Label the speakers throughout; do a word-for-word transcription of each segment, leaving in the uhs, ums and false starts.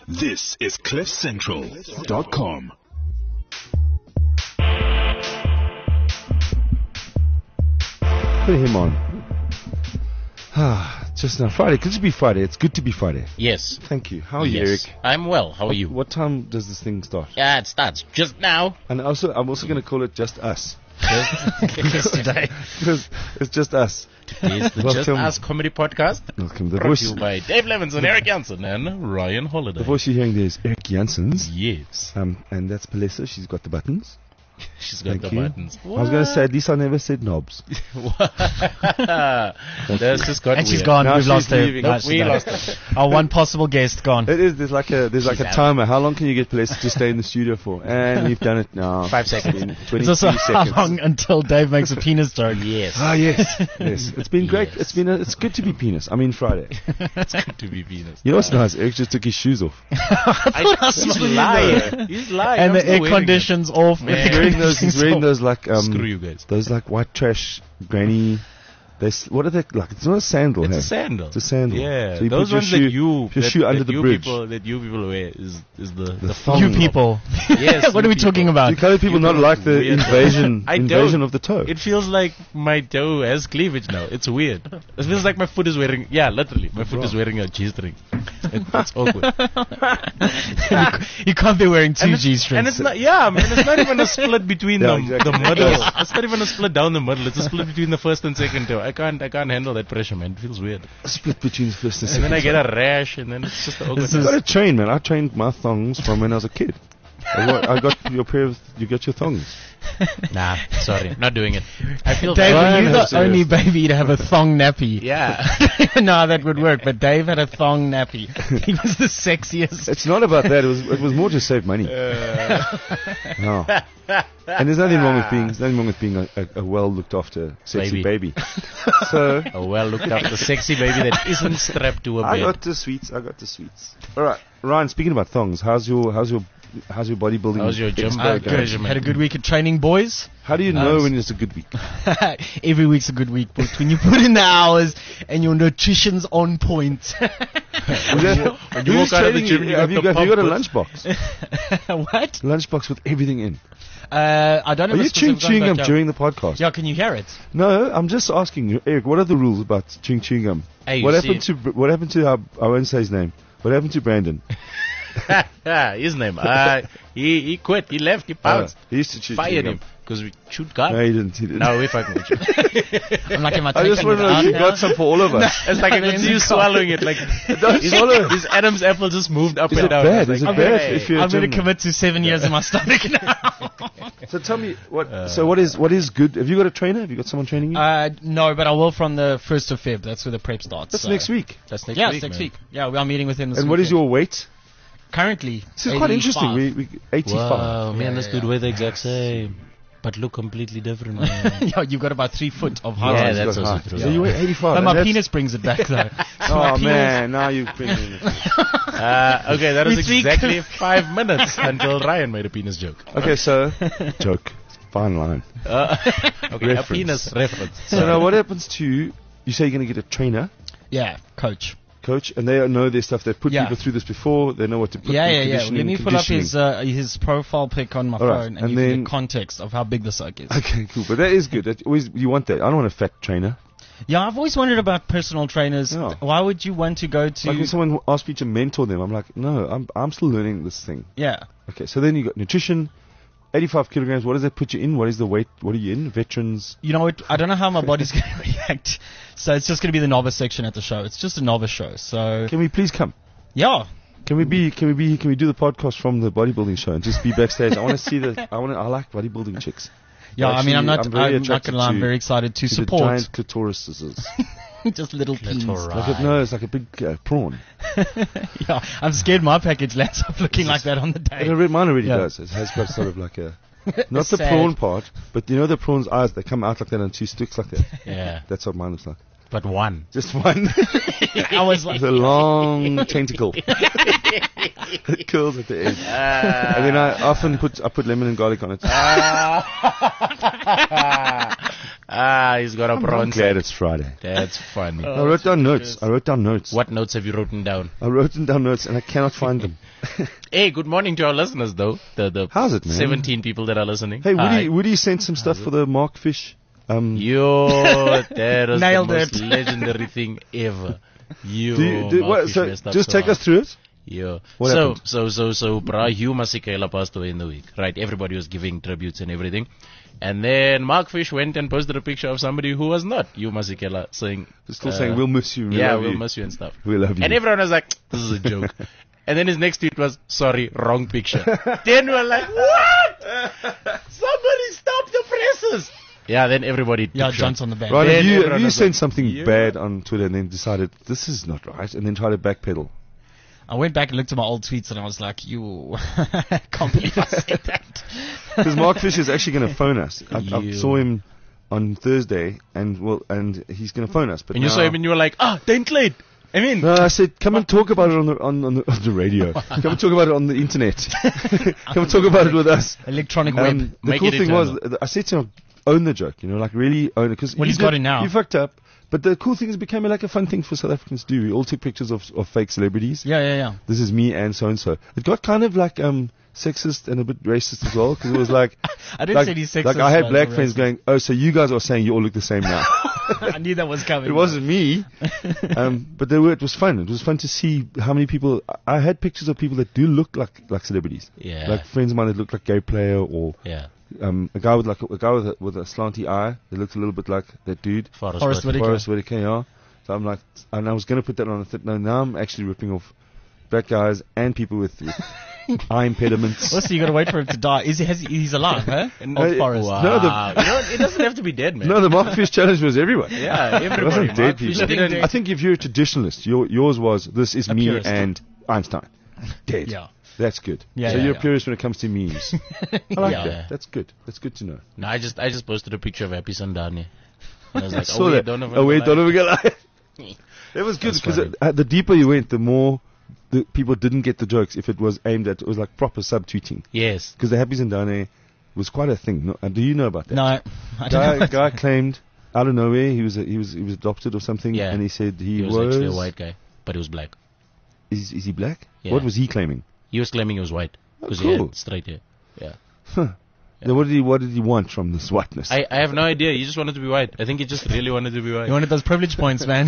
Speaker 1: This is cliff central dot com.
Speaker 2: Put him on. Ah, just now. Friday. Good to be Friday. It's good to be Friday.
Speaker 3: Yes.
Speaker 2: Thank you. How are you,
Speaker 3: yes.
Speaker 2: Eric?
Speaker 3: I'm well. How are you?
Speaker 2: What time does this thing start?
Speaker 3: Yeah, it starts just now.
Speaker 2: And also, I'm also going to call it Just Us.
Speaker 3: Yes, today.
Speaker 2: Because it's just us.
Speaker 3: It's the Just
Speaker 2: Welcome.
Speaker 3: Us comedy podcast.
Speaker 2: Welcome. The
Speaker 3: Brought
Speaker 2: voice,
Speaker 3: to you by Dave Levinson, Eric Jansen, and Ryan Holiday.
Speaker 2: the voice you're hearing there is Eric Janssens.
Speaker 3: Yes.
Speaker 2: Um, and that's Palessa. She's got the buttons.
Speaker 3: She's got
Speaker 2: Thank
Speaker 3: the
Speaker 2: you.
Speaker 3: buttons.
Speaker 2: I was going to say, at least I never said knobs.
Speaker 3: That's just got
Speaker 4: And she's
Speaker 3: weird.
Speaker 4: gone.
Speaker 2: Now
Speaker 4: We've
Speaker 2: she's
Speaker 4: lost her.
Speaker 2: leaving.
Speaker 4: No,
Speaker 2: Nope,
Speaker 4: she's
Speaker 3: we
Speaker 4: done.
Speaker 3: lost her.
Speaker 4: Our one possible guest gone.
Speaker 2: It is. There's like a there's like
Speaker 3: She's
Speaker 2: a
Speaker 3: out.
Speaker 2: timer. How long can you get Palessa to stay in the studio for? And we've done it now.
Speaker 3: Five seconds.
Speaker 2: In
Speaker 4: It's
Speaker 2: twenty-three
Speaker 4: also how
Speaker 2: seconds.
Speaker 4: long until Dave makes a penis joke.
Speaker 3: Yes.
Speaker 2: Ah yes, yes. It's been great.
Speaker 3: Yes.
Speaker 2: It's been a, it's good to be penis. I mean Friday.
Speaker 3: It's good to be Venus.
Speaker 2: You know what's nice? Eric just took his shoes off.
Speaker 3: I, he's lying. He's lying.
Speaker 4: And
Speaker 3: I'm
Speaker 4: the
Speaker 3: still
Speaker 4: air
Speaker 3: wearing it.
Speaker 4: conditions off.
Speaker 3: Man.
Speaker 2: He's wearing those. He's wearing those like um.
Speaker 3: Screw you guys.
Speaker 2: Those like white trash granny. They s- what are they like? It's not a sandal.
Speaker 3: It's
Speaker 2: hey?
Speaker 3: a sandal.
Speaker 2: It's a sandal.
Speaker 3: Yeah,
Speaker 2: So you
Speaker 3: those
Speaker 2: put your
Speaker 3: ones
Speaker 2: shoe,
Speaker 3: that you,
Speaker 2: put your
Speaker 3: that,
Speaker 2: shoe under
Speaker 3: that
Speaker 2: the
Speaker 3: you
Speaker 2: bridge.
Speaker 3: people, that you people wear is is the
Speaker 2: The
Speaker 3: the
Speaker 2: thong.
Speaker 4: You people.
Speaker 3: Yes,
Speaker 4: What are
Speaker 3: you
Speaker 4: we talking
Speaker 3: people.
Speaker 4: about?
Speaker 2: Do color people
Speaker 3: You
Speaker 2: not
Speaker 3: know,
Speaker 2: like the
Speaker 3: weird.
Speaker 2: invasion
Speaker 3: I don't.
Speaker 2: invasion of the toe?
Speaker 3: It feels like my toe has cleavage now. It's weird. It feels like my foot is wearing. Yeah, literally, my foot is wearing a G-string. It, it's awkward.
Speaker 4: You can't be wearing two
Speaker 3: and it's,
Speaker 4: G strings.
Speaker 3: and it's not. Yeah, man. It's not even a split between
Speaker 2: Yeah,
Speaker 3: the
Speaker 2: exactly.
Speaker 3: the middle. It's not even a split down the middle. It's a split between the first and second toe. I can't. I can't handle that pressure, man. It feels weird.
Speaker 2: Split between first and
Speaker 3: And then
Speaker 2: second.
Speaker 3: I get a rash, and then it's just awkward.
Speaker 4: This
Speaker 2: You
Speaker 4: is-
Speaker 2: got to train, man. I trained my thongs from when I was a kid. I got, I got your pair of, you got your thongs.
Speaker 3: Nah, sorry, not doing it. I feel
Speaker 4: Dave,
Speaker 3: bad.
Speaker 2: Ryan
Speaker 4: were you
Speaker 2: has
Speaker 4: the
Speaker 2: to-
Speaker 4: only baby to have a thong nappy?
Speaker 3: Yeah.
Speaker 4: I don't even know how that would work, but Dave had a thong nappy. He was the sexiest.
Speaker 2: It's not about that. It was it was more to save money. No. And there's nothing wrong with being there's nothing wrong with being a, a, a well looked after sexy baby. So
Speaker 3: A well looked after sexy baby that isn't strapped to a
Speaker 2: I
Speaker 3: bed.
Speaker 2: got the sweets. I got the sweets. All right, Ryan. Speaking about thongs, how's your how's your how's your bodybuilding?
Speaker 3: How's your gym
Speaker 2: expo
Speaker 4: Uh,
Speaker 3: Good
Speaker 2: going?
Speaker 4: good. Had a good week of training, boys.
Speaker 2: How do you know
Speaker 4: Uh,
Speaker 2: when it's a good week?
Speaker 4: Every week's a good week, but when you put in the hours and your nutrition's on point.
Speaker 2: When you
Speaker 3: walk out of the gym, you
Speaker 2: have,
Speaker 3: got
Speaker 2: you
Speaker 3: the
Speaker 2: got, have you got a
Speaker 3: pump
Speaker 2: lunchbox?
Speaker 4: What?
Speaker 2: Lunchbox with everything in.
Speaker 4: Uh, I don't know.
Speaker 2: Are
Speaker 4: if
Speaker 2: you
Speaker 4: it's
Speaker 2: chewing
Speaker 4: specific
Speaker 2: chewing
Speaker 4: on,
Speaker 2: gum
Speaker 4: but, yeah.
Speaker 2: during the podcast?
Speaker 4: Yeah, can you hear it?
Speaker 2: No, I'm just asking you, Eric. What are the rules about chewing chewing gum?
Speaker 3: Hey, you
Speaker 2: what
Speaker 3: see-
Speaker 2: happened to Br- what happened to our, I won't say his name. What happened to Brandon?
Speaker 3: Yeah, his name. Uh, he he quit. He left. He bounced.
Speaker 2: Uh, he used to chew
Speaker 3: Fired
Speaker 2: chewing
Speaker 3: him
Speaker 2: gum.
Speaker 3: because we chewed gum.
Speaker 2: No, he didn't. He didn't.
Speaker 3: No, we fucking with you.
Speaker 4: I'm like, am I
Speaker 2: I just
Speaker 4: taking
Speaker 2: want to
Speaker 4: it
Speaker 2: know
Speaker 4: out
Speaker 2: if you
Speaker 4: now?
Speaker 2: got some for all of us.
Speaker 3: It's like I
Speaker 4: No,
Speaker 3: can
Speaker 4: in
Speaker 3: see
Speaker 4: the
Speaker 3: you
Speaker 4: car.
Speaker 3: swallowing it. Like
Speaker 2: Don't
Speaker 3: his,
Speaker 2: swallow.
Speaker 3: his Adam's apple just moved up
Speaker 2: Is
Speaker 3: and
Speaker 2: it
Speaker 3: down.
Speaker 2: bad?
Speaker 3: It's
Speaker 2: Is
Speaker 3: like,
Speaker 2: it bad
Speaker 3: okay.
Speaker 2: if you're a
Speaker 4: I'm going to
Speaker 2: gym-
Speaker 4: commit to seven years in my stomach now.
Speaker 2: So tell me what. so what is what is good? Have you got a trainer? Have you got someone training you?
Speaker 4: Uh, no, but I will from the first of Feb. That's where the prep starts.
Speaker 2: That's
Speaker 4: so-
Speaker 2: next week.
Speaker 3: That's next
Speaker 4: Yeah,
Speaker 3: week,
Speaker 4: it's next
Speaker 3: man.
Speaker 4: week. Yeah, we are meeting with him this
Speaker 2: And what is
Speaker 4: weekend.
Speaker 2: your weight?
Speaker 4: Currently,
Speaker 2: This is quite interesting.
Speaker 4: eighty-five.
Speaker 2: We, we eighty-five.
Speaker 3: Wow, man,
Speaker 4: Yeah,
Speaker 3: that's
Speaker 4: yeah,
Speaker 3: good.
Speaker 4: yeah.
Speaker 3: We're the exact same, but look completely different, man.
Speaker 4: Yeah, you've got about three foot of
Speaker 3: Yeah,
Speaker 4: height.
Speaker 2: He's
Speaker 3: that's
Speaker 2: got
Speaker 3: also
Speaker 2: height.
Speaker 3: true.
Speaker 2: So you weigh eighty-five.
Speaker 4: But
Speaker 2: and
Speaker 4: my
Speaker 2: that's-
Speaker 4: penis brings it back though. So
Speaker 2: Oh
Speaker 4: my penis-
Speaker 2: man, now you've been.
Speaker 3: uh, okay, that was
Speaker 4: We tweak-
Speaker 3: exactly five minutes until Ryan made a penis joke.
Speaker 2: Okay, so joke, fine line.
Speaker 3: Uh, okay,
Speaker 2: Reference.
Speaker 3: a penis reference.
Speaker 2: So now, what happens to you? You say you're going to get a trainer,
Speaker 4: Yeah, coach.
Speaker 2: coach, and they know their stuff. They've put
Speaker 4: Yeah.
Speaker 2: people through this before. They know what to put.
Speaker 4: Yeah,
Speaker 2: in
Speaker 4: yeah, yeah.
Speaker 2: conditioning,
Speaker 4: Let me pull up his
Speaker 2: conditioning.
Speaker 4: uh, his profile pic on my
Speaker 2: All right,
Speaker 4: phone and,
Speaker 2: and
Speaker 4: give you
Speaker 2: then-
Speaker 4: the context of how big the suck is.
Speaker 2: Okay, cool. But that is good. That always you want that. I don't want a fat trainer.
Speaker 4: Yeah, I've always wondered about personal trainers.
Speaker 2: Yeah.
Speaker 4: Why would you want to go to?
Speaker 2: Like when someone asks me to mentor them, I'm like, no, I'm I'm still learning this thing.
Speaker 4: yeah.
Speaker 2: Okay, so then you got nutrition, eighty-five kilograms. What does that put you in? What is the weight? What are you in? Veterans.
Speaker 4: You know what? I don't know how my body's going to react. So it's just going to be the novice section at the show. It's just a novice show. So
Speaker 2: Can we please come?
Speaker 4: yeah.
Speaker 2: Can we be? Can we be? Can we do the podcast from the bodybuilding show and just be backstage? I want to see the. I want. I like bodybuilding chicks.
Speaker 4: Yeah, I
Speaker 2: Actually,
Speaker 4: mean, I'm not.
Speaker 2: I'm
Speaker 4: I'm,
Speaker 2: very
Speaker 4: not
Speaker 2: attracted
Speaker 4: gonna lie. I'm
Speaker 2: to-
Speaker 4: very excited to,
Speaker 2: To the
Speaker 4: support
Speaker 2: giant clitorises.
Speaker 4: just little peens.
Speaker 3: Clitori.
Speaker 2: Like a, no, it's like a big uh, prawn.
Speaker 4: Yeah, I'm scared my package lands up looking like that on the
Speaker 2: And
Speaker 4: day.
Speaker 2: it re- mine already
Speaker 4: Yeah.
Speaker 2: does. It has got sort of like a. Not the
Speaker 4: Sad.
Speaker 2: prawn part, but you know the prawn's eyes. They come out like that on two sticks like that.
Speaker 3: Yeah,
Speaker 2: That's what mine looks like.
Speaker 3: but one.
Speaker 2: Just one.
Speaker 4: I was like,
Speaker 2: With a long tentacle. It curls at the edge. And then I often put I put lemon and garlic on it.
Speaker 3: Ah, he's got a
Speaker 2: I'm
Speaker 3: prawn
Speaker 2: glad
Speaker 3: sack.
Speaker 2: it's Friday.
Speaker 3: That's funny.
Speaker 2: I wrote down notes. I wrote down notes.
Speaker 3: What notes have you written down?
Speaker 2: I wrote down notes and I cannot find them.
Speaker 3: Hey, good morning to our listeners, though. The the
Speaker 2: How's it, man?
Speaker 3: seventeen people that are listening.
Speaker 2: Hey,
Speaker 3: Hi.
Speaker 2: Woody, Woody sent some stuff for the Mark Fish. Um,
Speaker 3: Yo, that is
Speaker 4: Nailed
Speaker 3: the most
Speaker 4: it.
Speaker 3: legendary thing ever. Yo,
Speaker 2: do you, do,
Speaker 3: Mark
Speaker 2: what,
Speaker 3: Fish
Speaker 2: so
Speaker 3: messed up
Speaker 2: just
Speaker 3: so
Speaker 2: take
Speaker 3: hard.
Speaker 2: us through it.
Speaker 3: Yeah.
Speaker 2: What
Speaker 3: so,
Speaker 2: happened?
Speaker 3: so, so, so, Bra Hugh Masekela passed away in the week, right? Everybody was giving tributes and everything. And then Mark Fish went and posted a picture of somebody who was not Hugh Masekela saying,
Speaker 2: Still
Speaker 3: uh,
Speaker 2: saying, we'll miss you. We
Speaker 3: yeah,
Speaker 2: love
Speaker 3: we'll
Speaker 2: you.
Speaker 3: miss you and stuff.
Speaker 2: We love you.
Speaker 3: And everyone was like, this is a joke. And then his next tweet was, sorry, wrong picture. Then we were like, what? Somebody stop the presses. Yeah, then everybody
Speaker 4: Yeah,
Speaker 3: took
Speaker 4: jumps
Speaker 3: shot.
Speaker 4: on the band.
Speaker 2: Right,
Speaker 3: Then
Speaker 2: have you, have
Speaker 3: everyone
Speaker 2: you
Speaker 3: was
Speaker 2: sent
Speaker 3: like,
Speaker 2: something
Speaker 3: yeah.
Speaker 2: bad on Twitter and then decided this is not right and then tried to backpedal?
Speaker 4: I went back and looked at my old tweets and I was like, you can't believe I said that.
Speaker 2: Because Mark Fish is actually going to phone us. I, I
Speaker 3: You.
Speaker 2: saw him on Thursday and well, and he's going to phone us. But
Speaker 3: And you
Speaker 2: now-
Speaker 3: saw him and you were like, ah, Dane Clade. I mean,
Speaker 2: No, I said, come and talk about it on the on, on, the, on the radio. Come and talk about it on the internet. Come and talk about it with us.
Speaker 4: Electronic web.
Speaker 2: Um, the
Speaker 3: Make
Speaker 2: cool
Speaker 3: it
Speaker 2: thing was,
Speaker 3: eternal.
Speaker 2: th- I said to him, own the joke, you know, like really own it. Cause
Speaker 4: Well,
Speaker 2: you
Speaker 4: he's got
Speaker 2: did-
Speaker 4: it now.
Speaker 2: You fucked up. But the cool thing is it became like a fun thing for South Africans to do. We all took pictures of, of fake celebrities.
Speaker 4: Yeah, yeah, yeah.
Speaker 2: This is me and so-and-so. It got kind of like um sexist and a bit racist as well. Because it was like...
Speaker 4: I didn't
Speaker 2: like,
Speaker 4: say he's sexist.
Speaker 2: Like I had
Speaker 4: man,
Speaker 2: black
Speaker 4: or
Speaker 2: friends
Speaker 4: racist.
Speaker 2: going, oh, so you guys are saying you all look the same now.
Speaker 4: I knew that was coming.
Speaker 2: It wasn't me. um, but there were, it was fun. It was fun to see how many people... I I had pictures of people that do look like, like celebrities.
Speaker 3: yeah,
Speaker 2: Like friends of mine that look like Gay Player or
Speaker 3: yeah.
Speaker 2: um, a guy with like a, a guy with a, with a slanty eye that looked a little bit like that dude.
Speaker 3: Forrest,
Speaker 4: Forrest
Speaker 3: Whitaker.
Speaker 4: Whitaker.
Speaker 2: Forrest Whitaker, yeah. So I'm like, and I was going to put that on a th- no, now I'm actually ripping off black guys and people with, with eye impediments.
Speaker 4: Also, you got to wait for him to die. Is he? Has he he's alive, huh?
Speaker 3: And-
Speaker 4: Old
Speaker 2: Uh,
Speaker 4: Forrest.
Speaker 3: Wow.
Speaker 2: No, the-
Speaker 3: you know, what? It doesn't have to be dead, man.
Speaker 2: No, the Mark Fish challenge was everyone.
Speaker 3: Yeah,
Speaker 2: It
Speaker 3: everybody.
Speaker 2: wasn't
Speaker 3: Mark
Speaker 2: dead
Speaker 3: Fish
Speaker 2: people.
Speaker 3: didn't-
Speaker 4: dead.
Speaker 2: I think if you're a traditionalist, your, yours was, this is
Speaker 4: A
Speaker 2: me
Speaker 4: purist.
Speaker 2: and Einstein. Dead.
Speaker 4: Yeah.
Speaker 2: That's good.
Speaker 4: Yeah,
Speaker 2: so
Speaker 4: yeah,
Speaker 2: you're
Speaker 4: yeah.
Speaker 2: a purist when it comes to memes. I like
Speaker 3: Yeah.
Speaker 2: that. That's good. That's good to know.
Speaker 3: No, I just I just posted a picture of Happy Sandani. And I was like,
Speaker 2: saw
Speaker 3: oh, wait,
Speaker 2: that.
Speaker 3: Donovan.
Speaker 2: Oh, wait,
Speaker 3: Goliath.
Speaker 2: Donovan Goliath. It was good
Speaker 3: That's
Speaker 2: because
Speaker 3: funny.
Speaker 2: uh, the deeper you went, the more the people didn't get the jokes if it was aimed at, it was like proper subtweeting.
Speaker 3: Yes.
Speaker 2: Because the Happy Zindane was quite a thing. No, uh, do you know about that?
Speaker 4: No, I don't
Speaker 2: Guy,
Speaker 4: know.
Speaker 2: guy claimed out of nowhere he was a, he was he was adopted or something,
Speaker 3: Yeah.
Speaker 2: and he said he,
Speaker 3: He was, actually a white guy, but he was black.
Speaker 2: Is, is he black?
Speaker 3: Yeah.
Speaker 2: What was he claiming?
Speaker 3: He was claiming he was white because
Speaker 2: Oh,
Speaker 3: he
Speaker 2: cool.
Speaker 3: had straight hair. Yeah.
Speaker 2: Huh. Then what did he what did he want from this whiteness?
Speaker 3: I, I have no idea. He just wanted to be white. I think he just really wanted to be white.
Speaker 4: You wanted those privilege points, man.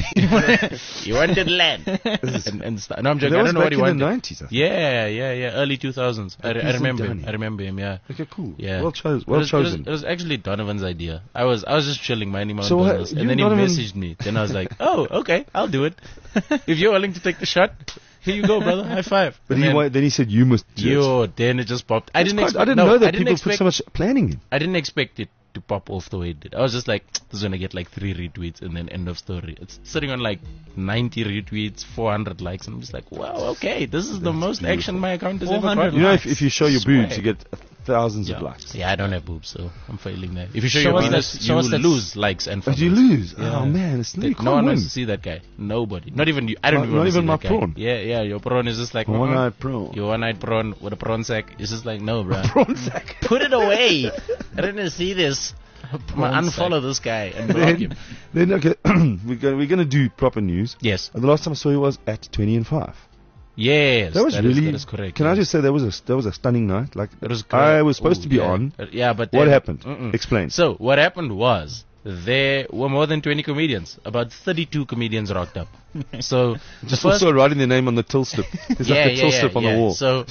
Speaker 3: He wanted land. and, and st- no, I'm joking.
Speaker 2: that
Speaker 3: I
Speaker 2: was
Speaker 3: don't know
Speaker 2: back
Speaker 3: what he
Speaker 2: in
Speaker 3: wanted.
Speaker 2: the nineties. I think.
Speaker 3: Yeah, yeah, yeah. Early two thousands. I, re- I
Speaker 2: Happy
Speaker 3: remember him.
Speaker 2: Zindani.
Speaker 3: I remember him, yeah.
Speaker 2: Okay, cool.
Speaker 3: Yeah.
Speaker 2: Well chosen.
Speaker 3: It
Speaker 2: Well
Speaker 3: was, it, was,
Speaker 2: chosen.
Speaker 3: it was actually Donovan's idea. I was I was just chilling, minding my own
Speaker 2: So, uh,
Speaker 3: business,
Speaker 2: you
Speaker 3: and then he
Speaker 2: Donovan-
Speaker 3: messaged me. Then I was like, "Oh, okay, I'll do it. If you're willing to take the shot, here you go, brother. High five."
Speaker 2: But
Speaker 3: And
Speaker 2: he
Speaker 3: then,
Speaker 2: wa- then he said you must. do it.
Speaker 3: yo, then it just popped. I
Speaker 2: That's
Speaker 3: didn't
Speaker 2: quite-
Speaker 3: expect.
Speaker 2: I didn't
Speaker 3: no,
Speaker 2: know that
Speaker 3: I didn't
Speaker 2: people
Speaker 3: expect,
Speaker 2: put so much planning in.
Speaker 3: I didn't expect it to pop off the way it did. I was just like, this is gonna get like three retweets and then end of story. It's sitting on like ninety retweets, four hundred likes, and I'm just like, wow, okay, this is the most
Speaker 2: beautiful.
Speaker 3: action my account has ever
Speaker 4: four hundred
Speaker 3: gotten.
Speaker 2: You know,
Speaker 4: likes.
Speaker 2: if, if you show your
Speaker 3: Swear.
Speaker 2: boobs, you get thousands
Speaker 3: Yeah.
Speaker 2: of likes.
Speaker 3: Yeah, I don't have boobs, so I'm failing there. If you show,
Speaker 4: Show
Speaker 3: your
Speaker 4: us
Speaker 3: penis,
Speaker 4: that- show
Speaker 3: you
Speaker 4: us that-
Speaker 3: lose likes and
Speaker 2: But
Speaker 3: followers.
Speaker 2: you lose.
Speaker 3: Yeah.
Speaker 2: Oh man, it's you
Speaker 3: Th-
Speaker 2: can't
Speaker 3: no one
Speaker 2: win.
Speaker 3: wants to see that guy. Nobody. Not even you. I don't
Speaker 2: Not-
Speaker 3: even
Speaker 2: not
Speaker 3: want to
Speaker 2: even
Speaker 3: see
Speaker 2: my
Speaker 3: that guy.
Speaker 2: prawn.
Speaker 3: Yeah, yeah. Your prawn is just like uh-uh.
Speaker 2: One-eyed prawn.
Speaker 3: Your one-eyed prawn with a prawn sack. It's just like, no, bro.
Speaker 2: Prawn sack.
Speaker 3: Put it away. I didn't see this.
Speaker 4: Prawn
Speaker 3: Unfollow this guy and block him.
Speaker 2: Then, then okay, we're going we're going to do proper news.
Speaker 3: Yes.
Speaker 2: And the last time I saw you was at twenty and five.
Speaker 3: Yes.
Speaker 2: That was
Speaker 3: is-
Speaker 2: really.
Speaker 3: that is correct.
Speaker 2: Can
Speaker 3: yeah.
Speaker 2: I just say that was a that was a stunning night. Like
Speaker 3: It was great.
Speaker 2: I was supposed
Speaker 3: Ooh,
Speaker 2: to be
Speaker 3: yeah.
Speaker 2: on.
Speaker 3: Uh, Yeah, but
Speaker 2: What
Speaker 3: then-
Speaker 2: happened?
Speaker 3: Mm-mm.
Speaker 2: Explain.
Speaker 3: So what happened was there were more than twenty comedians. About thirty-two comedians rocked up. So
Speaker 2: Just
Speaker 3: the first,
Speaker 2: also writing their name on the till slip. There's
Speaker 3: yeah,
Speaker 2: like a
Speaker 3: yeah,
Speaker 2: till
Speaker 3: yeah,
Speaker 2: slip on
Speaker 3: yeah.
Speaker 2: the wall.
Speaker 3: So,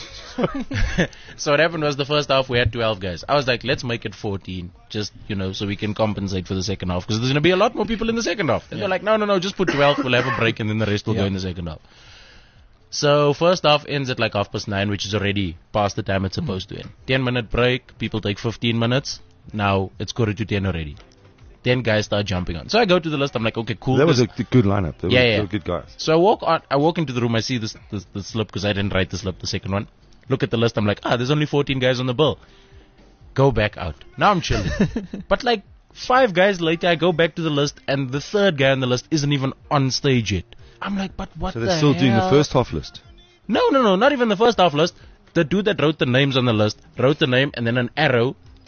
Speaker 3: so what happened was the first half we had twelve guys. I was like, let's make it fourteen, just you know, so we can compensate for the second half because there's gonna be a lot more people in the second half. And they're like, no, no, no, just put twelve. We'll have a break and then the rest will go
Speaker 4: Yeah.
Speaker 3: in the second half. So first half ends at like half past nine, which is already past the time it's supposed to end. Ten minute break. People take fifteen minutes. Now it's quarter to ten already. Then guys start jumping on. So I go to the list. I'm like, okay, cool.
Speaker 2: that was
Speaker 3: this-
Speaker 2: a good lineup. They were,
Speaker 3: Yeah,
Speaker 2: they
Speaker 3: yeah.
Speaker 2: were good guys.
Speaker 3: So I walk on. I walk into the room. I see this this, this slip because I didn't write the slip, the second one. Look at the list. I'm like, ah, there's only fourteen guys on the bill. Go back out. Now I'm chilling. But like five guys later, I go back to the list, and the third guy on the list isn't even on stage yet. I'm like, but what
Speaker 2: So
Speaker 3: the
Speaker 2: they're still doing the
Speaker 3: hell?
Speaker 2: first half list.
Speaker 3: No, no, no, not even the first half list. The dude that wrote the names on the list wrote the name and then an arrow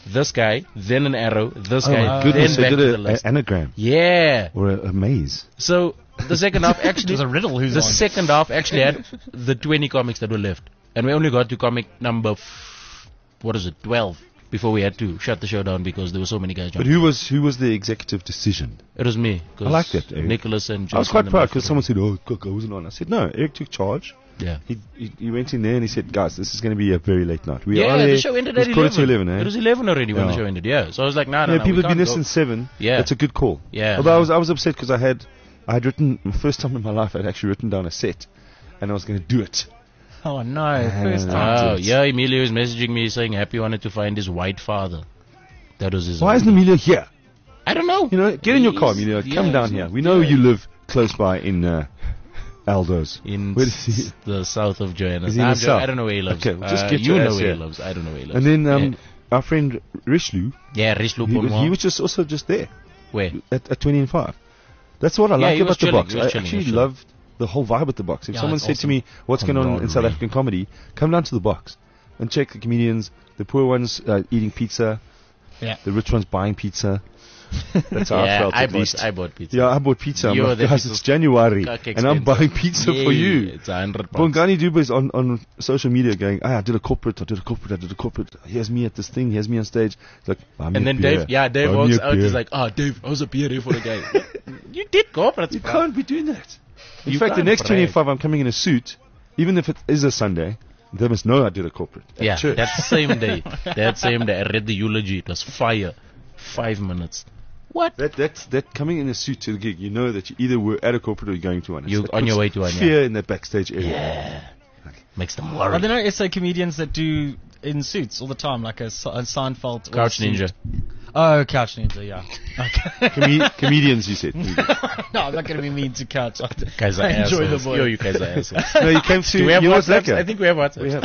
Speaker 3: this guy, then an arrow, this
Speaker 2: Oh
Speaker 3: guy,
Speaker 2: my
Speaker 3: then
Speaker 2: goodness, they
Speaker 3: back
Speaker 2: did
Speaker 3: to the
Speaker 2: a- an
Speaker 3: list.
Speaker 2: anagram
Speaker 3: Yeah.
Speaker 2: or a, a maze.
Speaker 3: So the second half
Speaker 4: It
Speaker 3: actually,
Speaker 4: was a riddle. Who's
Speaker 3: the
Speaker 4: on?
Speaker 3: second half actually had the twenty comics that were left, and we only got to comic number f- what is it, twelve, before we had to shut the show down because there were so many guys.
Speaker 2: But
Speaker 3: Jumping.
Speaker 2: who was who was the executive decision?
Speaker 3: It was me. 'cause
Speaker 2: I like that, Eric.
Speaker 3: Nicholas and
Speaker 2: I was
Speaker 3: Jason
Speaker 2: quite
Speaker 3: and
Speaker 2: proud
Speaker 3: my
Speaker 2: because
Speaker 3: friend.
Speaker 2: someone said, "Oh, Cook, I wasn't on." I said, "No, Eric took charge.
Speaker 3: Yeah.
Speaker 2: He, he he went in there and he said, guys, this is going to be a very late night. We
Speaker 3: yeah,
Speaker 2: are there.
Speaker 3: the show ended
Speaker 2: It was
Speaker 3: at
Speaker 2: quarter
Speaker 3: eleven.
Speaker 2: to eleven, eh?
Speaker 3: It was eleven already when the
Speaker 2: Yeah.
Speaker 3: show ended. Yeah. So I was like, nah, no,
Speaker 2: yeah,
Speaker 3: no,
Speaker 2: people
Speaker 3: we
Speaker 2: have been there
Speaker 3: can't go.
Speaker 2: since seven.
Speaker 3: Yeah.
Speaker 2: That's a good call.
Speaker 3: Yeah.
Speaker 2: Although I was I was upset because I had I had written my first time in my life I'd actually written down a set, and I was going to do it.
Speaker 4: Oh no! First
Speaker 2: Uh,
Speaker 4: time.
Speaker 3: Oh,
Speaker 2: Yes.
Speaker 3: yeah, Emilio was messaging me saying Happy wanted to find his white father. That was his.
Speaker 2: Why isn't Emilio here?
Speaker 3: I don't know.
Speaker 2: You know, get in your car,
Speaker 3: He's-
Speaker 2: Emilio.
Speaker 3: yeah,
Speaker 2: Come down
Speaker 3: he's-
Speaker 2: here. We know
Speaker 3: yeah.
Speaker 2: you live close by in uh, Aldo's.
Speaker 3: In
Speaker 2: Where is he?
Speaker 3: s- the south of Johannesburg.
Speaker 2: Is he in
Speaker 3: I'm
Speaker 2: the
Speaker 3: jo-
Speaker 2: south?
Speaker 3: I don't know where he lives.
Speaker 2: Okay, well, just
Speaker 3: Uh,
Speaker 2: get
Speaker 3: you
Speaker 2: your
Speaker 3: know
Speaker 2: ass
Speaker 3: where
Speaker 2: here.
Speaker 3: he lives. I don't know where he lives.
Speaker 2: And then um,
Speaker 3: yeah,
Speaker 2: our friend Rishlu,
Speaker 3: yeah Richelieu
Speaker 2: he,
Speaker 3: Ponmois.
Speaker 2: he was just also just there
Speaker 3: Where?
Speaker 2: at, at twenty and five. That's what I
Speaker 3: Yeah,
Speaker 2: like
Speaker 3: he was
Speaker 2: about the
Speaker 3: chilling,
Speaker 2: box.
Speaker 3: he was
Speaker 2: I
Speaker 3: chilling, he
Speaker 2: actually
Speaker 3: was chilling.
Speaker 2: loved the whole vibe at the box. If
Speaker 4: Yeah,
Speaker 2: someone
Speaker 4: it's
Speaker 2: said to
Speaker 4: awesome.
Speaker 2: me, "What's going on in South
Speaker 3: Camaraderie.
Speaker 2: African comedy?" Come down to the box and check the comedians, the poor ones uh, eating pizza,
Speaker 4: Yeah.
Speaker 2: the rich ones buying pizza. That's how I
Speaker 3: yeah,
Speaker 2: felt
Speaker 3: I
Speaker 2: at
Speaker 3: bought.
Speaker 2: least.
Speaker 3: I bought pizza.
Speaker 2: Yeah, I bought pizza. I'm
Speaker 3: You're
Speaker 2: like,
Speaker 3: the
Speaker 2: guys,
Speaker 3: pizza's
Speaker 2: it's January,
Speaker 3: cock
Speaker 2: and I'm
Speaker 3: expensive.
Speaker 2: buying pizza
Speaker 3: yeah,
Speaker 2: for you.
Speaker 3: It's a hundred pounds.
Speaker 2: Bongani Duba is on, on social media going, ah, I did a corporate, I did a corporate, I did a corporate. Here's me at this thing, here's me on stage. It's like, buy me
Speaker 3: And
Speaker 2: a
Speaker 3: then
Speaker 2: beer.
Speaker 3: Dave, yeah, Dave
Speaker 2: Buy me
Speaker 3: walks
Speaker 2: a
Speaker 3: out.
Speaker 2: beer.
Speaker 3: He's like, "Oh, Dave, I was a beer here for the guy." You did corporate.
Speaker 2: You can't be doing that. In
Speaker 3: You
Speaker 2: fact, the
Speaker 3: can't
Speaker 2: next
Speaker 3: brag.
Speaker 2: twenty-five, I'm coming in a suit, even if it is a Sunday. They must know I did a corporate at
Speaker 3: Yeah,
Speaker 2: church.
Speaker 3: that same day. That same day, I read the eulogy. It was fire. Five minutes. What?
Speaker 2: That that's that coming in a suit to the gig. You know that you either were at a corporate or you're going to one.
Speaker 3: You're
Speaker 2: It
Speaker 3: on your
Speaker 2: puts
Speaker 3: way to one, yeah.
Speaker 2: Fear in that backstage area.
Speaker 3: Yeah. Makes them
Speaker 4: Are
Speaker 3: worry.
Speaker 4: there no S A comedians that do in suits all the time, like a, Se- a Seinfeld? or a
Speaker 3: Couch
Speaker 4: suit?
Speaker 3: Ninja.
Speaker 4: Oh, Couch Ninja, yeah. Okay.
Speaker 2: Come- comedians, you said.
Speaker 4: no, I'm not going to be mean to Couch.
Speaker 3: Guys are
Speaker 4: I enjoy the
Speaker 3: assholes.
Speaker 4: boy.
Speaker 3: Yo, you guys are assholes.
Speaker 2: No, you came to.
Speaker 3: Do we have
Speaker 2: you know what's
Speaker 3: WhatsApps?
Speaker 2: lekker?
Speaker 3: I think we have WhatsApps.
Speaker 2: We have.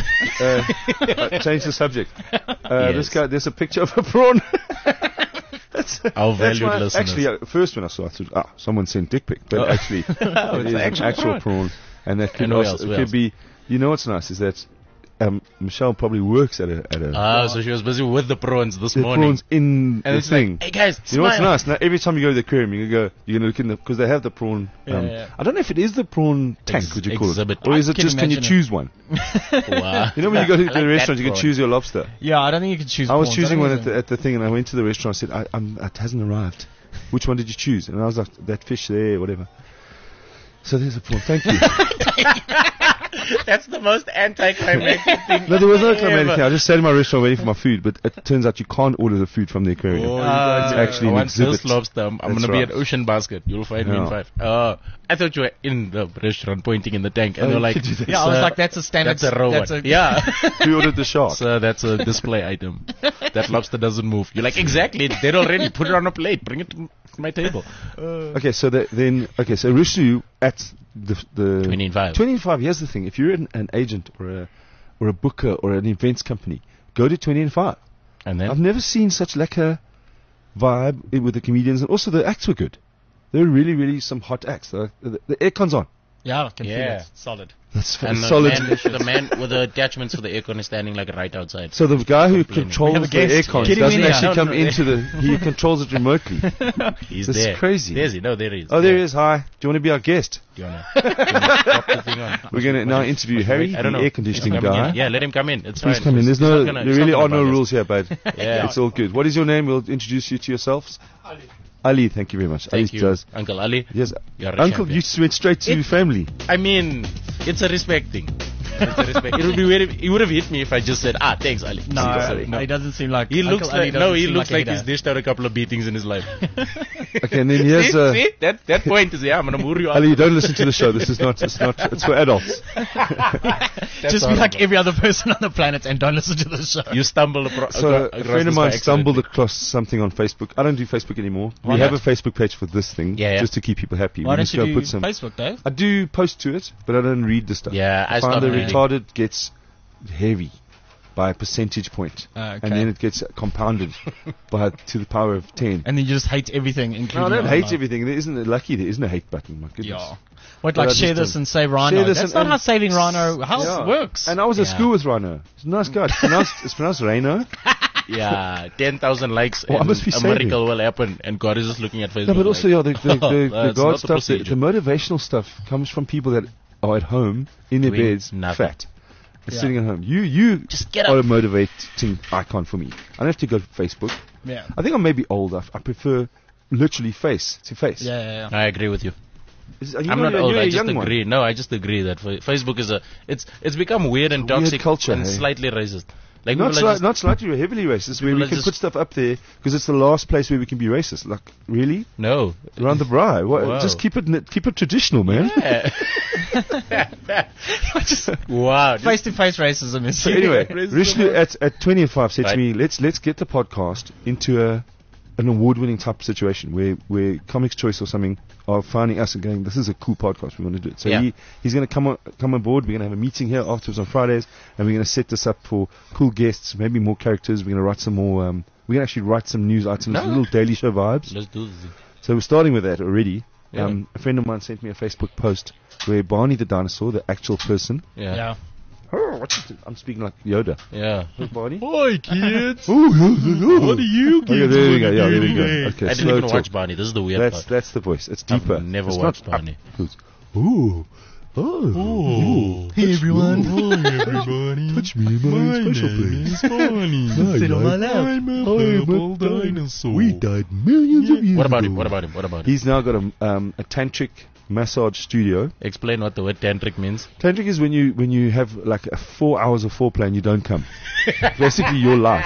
Speaker 2: Uh, uh, change the subject. Uh, This
Speaker 3: Yes.
Speaker 2: guy, there's a picture of a prawn. that's,
Speaker 3: Our
Speaker 2: that's
Speaker 3: valued
Speaker 2: why-
Speaker 3: listeners.
Speaker 2: Actually, uh, first when I saw it, I thought, ah, someone sent dick pic. But
Speaker 3: Oh.
Speaker 2: actually, it is
Speaker 3: an
Speaker 2: an
Speaker 3: actual
Speaker 2: actual
Speaker 3: prawn.
Speaker 2: prawn. And that could,
Speaker 3: And who
Speaker 2: also,
Speaker 3: else? Who
Speaker 2: it could
Speaker 3: else?
Speaker 2: be. You know what's nice is that um, Michelle probably works at a at a
Speaker 3: Ah, so she was busy with the prawns this
Speaker 2: the
Speaker 3: morning.
Speaker 2: prawns in
Speaker 3: And
Speaker 2: the
Speaker 3: it's
Speaker 2: thing.
Speaker 3: like, hey guys,
Speaker 2: You know what's
Speaker 3: smile.
Speaker 2: nice? Now every time you go to the aquarium, you go, you're gonna look in the because they have the prawn. Um,
Speaker 4: Yeah, yeah.
Speaker 2: I don't know if it is the prawn tank.
Speaker 3: Ex-
Speaker 2: Would you call
Speaker 3: exhibit.
Speaker 2: it, or is
Speaker 4: I
Speaker 2: it
Speaker 4: can
Speaker 2: just can you
Speaker 4: imagine it.
Speaker 2: choose one?
Speaker 3: Wow.
Speaker 2: You know when you go to
Speaker 3: I like
Speaker 2: the
Speaker 3: that
Speaker 2: restaurant, you can
Speaker 3: prawn.
Speaker 2: choose your lobster.
Speaker 4: Yeah, I don't think you can choose.
Speaker 2: I was
Speaker 4: prawns.
Speaker 2: choosing
Speaker 4: don't
Speaker 2: one
Speaker 4: think
Speaker 2: at the, at the thing, and I went to the restaurant. I said, I, I'm, "It hasn't arrived. Which one did you choose?" And I was like, "That fish there, whatever." So there's a prawn. Thank you.
Speaker 3: That's the most anticlimactic thing.
Speaker 2: No, there was no
Speaker 3: ever.
Speaker 2: climatic thing. I just sat in my restaurant waiting for my food, but it turns out you can't order the food from the aquarium.
Speaker 3: Oh,
Speaker 4: Uh,
Speaker 2: it's actually
Speaker 3: I
Speaker 2: an
Speaker 3: want
Speaker 2: exhibit.
Speaker 3: first lobster. I'm, I'm
Speaker 2: That's
Speaker 3: gonna be
Speaker 2: right.
Speaker 3: at Ocean Basket. You'll find me in
Speaker 2: Yeah.
Speaker 3: five. Oh, I thought you were in the restaurant pointing in the tank, and
Speaker 2: Oh,
Speaker 3: they're
Speaker 2: you
Speaker 3: like,
Speaker 2: could do that.
Speaker 4: Yeah, I was
Speaker 3: "Sir,
Speaker 4: like, that's a standard.
Speaker 3: that's a raw
Speaker 4: that's
Speaker 3: one."
Speaker 4: a-
Speaker 3: Yeah.
Speaker 2: We ordered the shark.
Speaker 3: So that's a display item. That lobster doesn't move. You're like, exactly, it's dead already. Put it on a plate. Bring it to my table.
Speaker 2: Okay, so that, then okay, so Rishu at the the
Speaker 3: twenty-five.
Speaker 2: twenty-five. Here's the thing: if you're an, an agent or a or a booker or an events company, go to twenty and five.
Speaker 3: And
Speaker 2: I've
Speaker 3: then?
Speaker 2: never seen such lekker vibe i- with the comedians, and also the acts were good. There were really, really some hot acts. The, the, the aircon's on.
Speaker 4: Yeah, I can feel
Speaker 3: Yeah.
Speaker 4: it. Solid.
Speaker 2: That's
Speaker 3: And the
Speaker 2: solid.
Speaker 3: man, the man with the attachments for the aircon is standing like right outside.
Speaker 2: So the guy who
Speaker 3: Complaining.
Speaker 2: controls
Speaker 4: We have a
Speaker 2: the
Speaker 4: guest.
Speaker 2: aircon
Speaker 4: Get him
Speaker 2: doesn't
Speaker 4: in here.
Speaker 2: actually
Speaker 3: No,
Speaker 2: come
Speaker 3: no, no.
Speaker 2: into the. He controls it remotely.
Speaker 3: He's
Speaker 2: That's
Speaker 3: there.
Speaker 2: crazy.
Speaker 3: There's he. No, there he is.
Speaker 2: Oh, there he
Speaker 3: Yeah.
Speaker 2: is. Hi. Do you want to be our guest?
Speaker 3: Do you wanna, do you wanna pop the thing on?
Speaker 2: We're going to now interview Harry,
Speaker 3: I don't
Speaker 2: the
Speaker 3: know.
Speaker 2: air conditioning
Speaker 3: He's coming
Speaker 2: guy.
Speaker 3: in. Yeah, let him come in. It's
Speaker 2: Please
Speaker 3: fine.
Speaker 2: come in.
Speaker 3: He's-
Speaker 2: There's
Speaker 3: he's
Speaker 2: no,
Speaker 3: not gonna-
Speaker 2: there
Speaker 3: he's
Speaker 2: really
Speaker 3: not
Speaker 2: are
Speaker 3: gonna
Speaker 2: no
Speaker 3: bug us.
Speaker 2: rules here, bud.
Speaker 3: Yeah.
Speaker 2: It's all good. What is your name? We'll introduce you to yourselves. Ali. Ali, thank you very much.
Speaker 3: Thank
Speaker 2: Ali
Speaker 3: you,
Speaker 2: does.
Speaker 3: Uncle Ali.
Speaker 2: Yes.
Speaker 3: You're a
Speaker 2: Uncle,
Speaker 3: champion.
Speaker 2: you went straight to
Speaker 3: It-
Speaker 2: family.
Speaker 3: I mean, it's a respect thing. It's a respect. It would be very. He would have hit me if I just said, "Ah, thanks, Ali."
Speaker 4: No,
Speaker 3: Sorry.
Speaker 4: no, he doesn't seem like.
Speaker 3: He
Speaker 4: Uncle
Speaker 3: looks
Speaker 4: Ali
Speaker 3: like
Speaker 4: doesn't
Speaker 3: no. He
Speaker 4: seem
Speaker 3: looks like,
Speaker 4: a
Speaker 3: he's
Speaker 4: hater.
Speaker 3: dished out a couple of beatings in his life.
Speaker 2: Okay, and then here's
Speaker 3: see,
Speaker 2: uh,
Speaker 3: see? That that point is yeah. I'm gonna move you
Speaker 2: Ali.
Speaker 3: up.
Speaker 2: You don't listen to the show. This is not. It's not. It's for adults.
Speaker 3: That's
Speaker 4: Just be like
Speaker 3: horrible.
Speaker 4: every other person on the planet and don't listen to the show.
Speaker 3: You stumbled acro-
Speaker 2: So
Speaker 3: acro-
Speaker 2: a
Speaker 3: across
Speaker 2: friend of
Speaker 3: this
Speaker 2: mine
Speaker 3: by
Speaker 2: stumbled
Speaker 3: accident.
Speaker 2: across something on Facebook. I don't do Facebook anymore.
Speaker 3: Why
Speaker 2: we have
Speaker 3: not?
Speaker 2: a Facebook page for this thing,
Speaker 3: Yeah, yeah.
Speaker 2: just to keep people happy.
Speaker 4: Why
Speaker 2: we
Speaker 4: don't
Speaker 2: just
Speaker 4: you
Speaker 2: go
Speaker 4: do
Speaker 2: put some.
Speaker 4: Facebook, Dave?
Speaker 2: I do post to it, but I don't read the stuff.
Speaker 3: Yeah, I
Speaker 2: I find
Speaker 3: stopped
Speaker 2: the
Speaker 3: reading.
Speaker 2: retarded gets heavy by a percentage point,
Speaker 4: Ah, okay.
Speaker 2: and then it gets compounded by to the power of ten.
Speaker 4: And then you just hate everything, including.
Speaker 2: No, I don't
Speaker 4: your
Speaker 2: hate
Speaker 4: life.
Speaker 2: everything. There isn't a, lucky there isn't a hate button. My goodness.
Speaker 4: Yeah. What,
Speaker 2: But
Speaker 4: like
Speaker 2: I
Speaker 4: share
Speaker 2: just
Speaker 4: this
Speaker 2: don't-
Speaker 4: and say Rhino?
Speaker 2: Share this
Speaker 4: That's
Speaker 2: and-
Speaker 4: not
Speaker 2: and-
Speaker 4: how saving Rhino how
Speaker 2: Yeah.
Speaker 4: it works.
Speaker 2: And I was at
Speaker 3: Yeah.
Speaker 2: school with Rhino. He's a nice guy. It's pronounced, it's pronounced Rhino.
Speaker 3: Yeah, ten thousand likes
Speaker 2: Oh, I
Speaker 3: and
Speaker 2: must be
Speaker 3: a
Speaker 2: saving.
Speaker 3: miracle will happen, and God is just looking at Facebook.
Speaker 2: No, but also,
Speaker 3: like,
Speaker 2: yeah, the, the,
Speaker 3: oh,
Speaker 2: the, the
Speaker 3: that's
Speaker 2: God
Speaker 3: not the
Speaker 2: stuff, the, the
Speaker 3: procedure.
Speaker 2: motivational stuff comes from people that are at home in their
Speaker 3: Doing
Speaker 2: beds,
Speaker 3: nothing.
Speaker 2: fat, and
Speaker 4: Yeah.
Speaker 2: sitting at home. You, you
Speaker 3: Just get
Speaker 2: are
Speaker 3: up.
Speaker 2: a motivating icon for me. I don't have to go to Facebook.
Speaker 4: Yeah.
Speaker 2: I think I'm maybe old. I, I prefer literally face to face.
Speaker 4: Yeah, yeah, yeah.
Speaker 3: I agree with you.
Speaker 2: Is- are you
Speaker 3: I'm
Speaker 2: not,
Speaker 3: not
Speaker 2: you're
Speaker 3: old.
Speaker 2: a
Speaker 3: I just
Speaker 2: young
Speaker 3: agree.
Speaker 2: one.
Speaker 3: No, I just agree that fa- Facebook is a. It's it's become weird and
Speaker 2: It's a weird
Speaker 3: toxic
Speaker 2: culture,
Speaker 3: and
Speaker 2: hey?
Speaker 3: slightly racist. Like
Speaker 2: Not,
Speaker 3: people are
Speaker 2: sli-
Speaker 3: just-
Speaker 2: not slightly, we're heavily racist. Where
Speaker 3: People
Speaker 2: we
Speaker 3: are
Speaker 2: can
Speaker 3: just-
Speaker 2: put stuff up there because it's the last place where we can be racist. Like, really?
Speaker 3: no.
Speaker 2: Around the bri? What,
Speaker 3: Wow.
Speaker 2: Just keep it n- keep it traditional, man.
Speaker 3: Yeah.
Speaker 4: Just
Speaker 3: wow. just-
Speaker 4: face-to-face racism is.
Speaker 2: So anyway,
Speaker 3: Racism.
Speaker 2: Rishlu at at twenty and five said
Speaker 3: Right.
Speaker 2: to me, "Let's let's get the podcast into a an award-winning type of situation where where Comics Choice or something are finding us and going, this is a cool podcast. We want to do it." So
Speaker 3: Yeah.
Speaker 2: he he's going to come on come on board. We're going to have a meeting here afterwards on Fridays, and we're going to set this up for cool guests, maybe more characters. We're going to write some more. Um, we're going to actually write some news items,
Speaker 3: No.
Speaker 2: little Daily Show vibes.
Speaker 3: Let's do this.
Speaker 2: So we're starting with that already.
Speaker 3: Yeah.
Speaker 2: Um, a friend of mine sent me a Facebook post where Barney the dinosaur, the actual person.
Speaker 3: Yeah.
Speaker 4: Yeah.
Speaker 2: Oh, what's it? I'm speaking like Yoda.
Speaker 3: Yeah.
Speaker 2: Barney.
Speaker 3: Hi kids.
Speaker 2: Oh, what
Speaker 3: are you
Speaker 2: Oh, yeah, there we go. Yeah, there we go. Okay,
Speaker 3: I didn't
Speaker 2: slow
Speaker 3: even
Speaker 2: talk.
Speaker 3: watch Barney. This is the weird
Speaker 2: That's
Speaker 3: part.
Speaker 2: that's the voice. It's
Speaker 3: I've
Speaker 2: deeper.
Speaker 3: never
Speaker 2: it's
Speaker 3: watched
Speaker 2: not
Speaker 3: Barney.
Speaker 2: Up. It's, ooh, oh, oh,
Speaker 4: Hey everyone.
Speaker 3: Hi everybody.
Speaker 2: touch me in my, special place.
Speaker 3: Barney.
Speaker 2: Hi,
Speaker 4: Sit on my
Speaker 2: guys.
Speaker 4: lap.
Speaker 3: I'm a
Speaker 2: I'm
Speaker 3: purple
Speaker 2: a di-
Speaker 3: dinosaur.
Speaker 2: We died millions of years
Speaker 3: What about
Speaker 2: ago.
Speaker 3: him? What about him? What about him?
Speaker 2: He's now got a um, a tantric massage studio.
Speaker 3: Explain what the word tantric means.
Speaker 2: Tantric is when you when you have like a four hours of foreplay and you don't come. Basically, your life.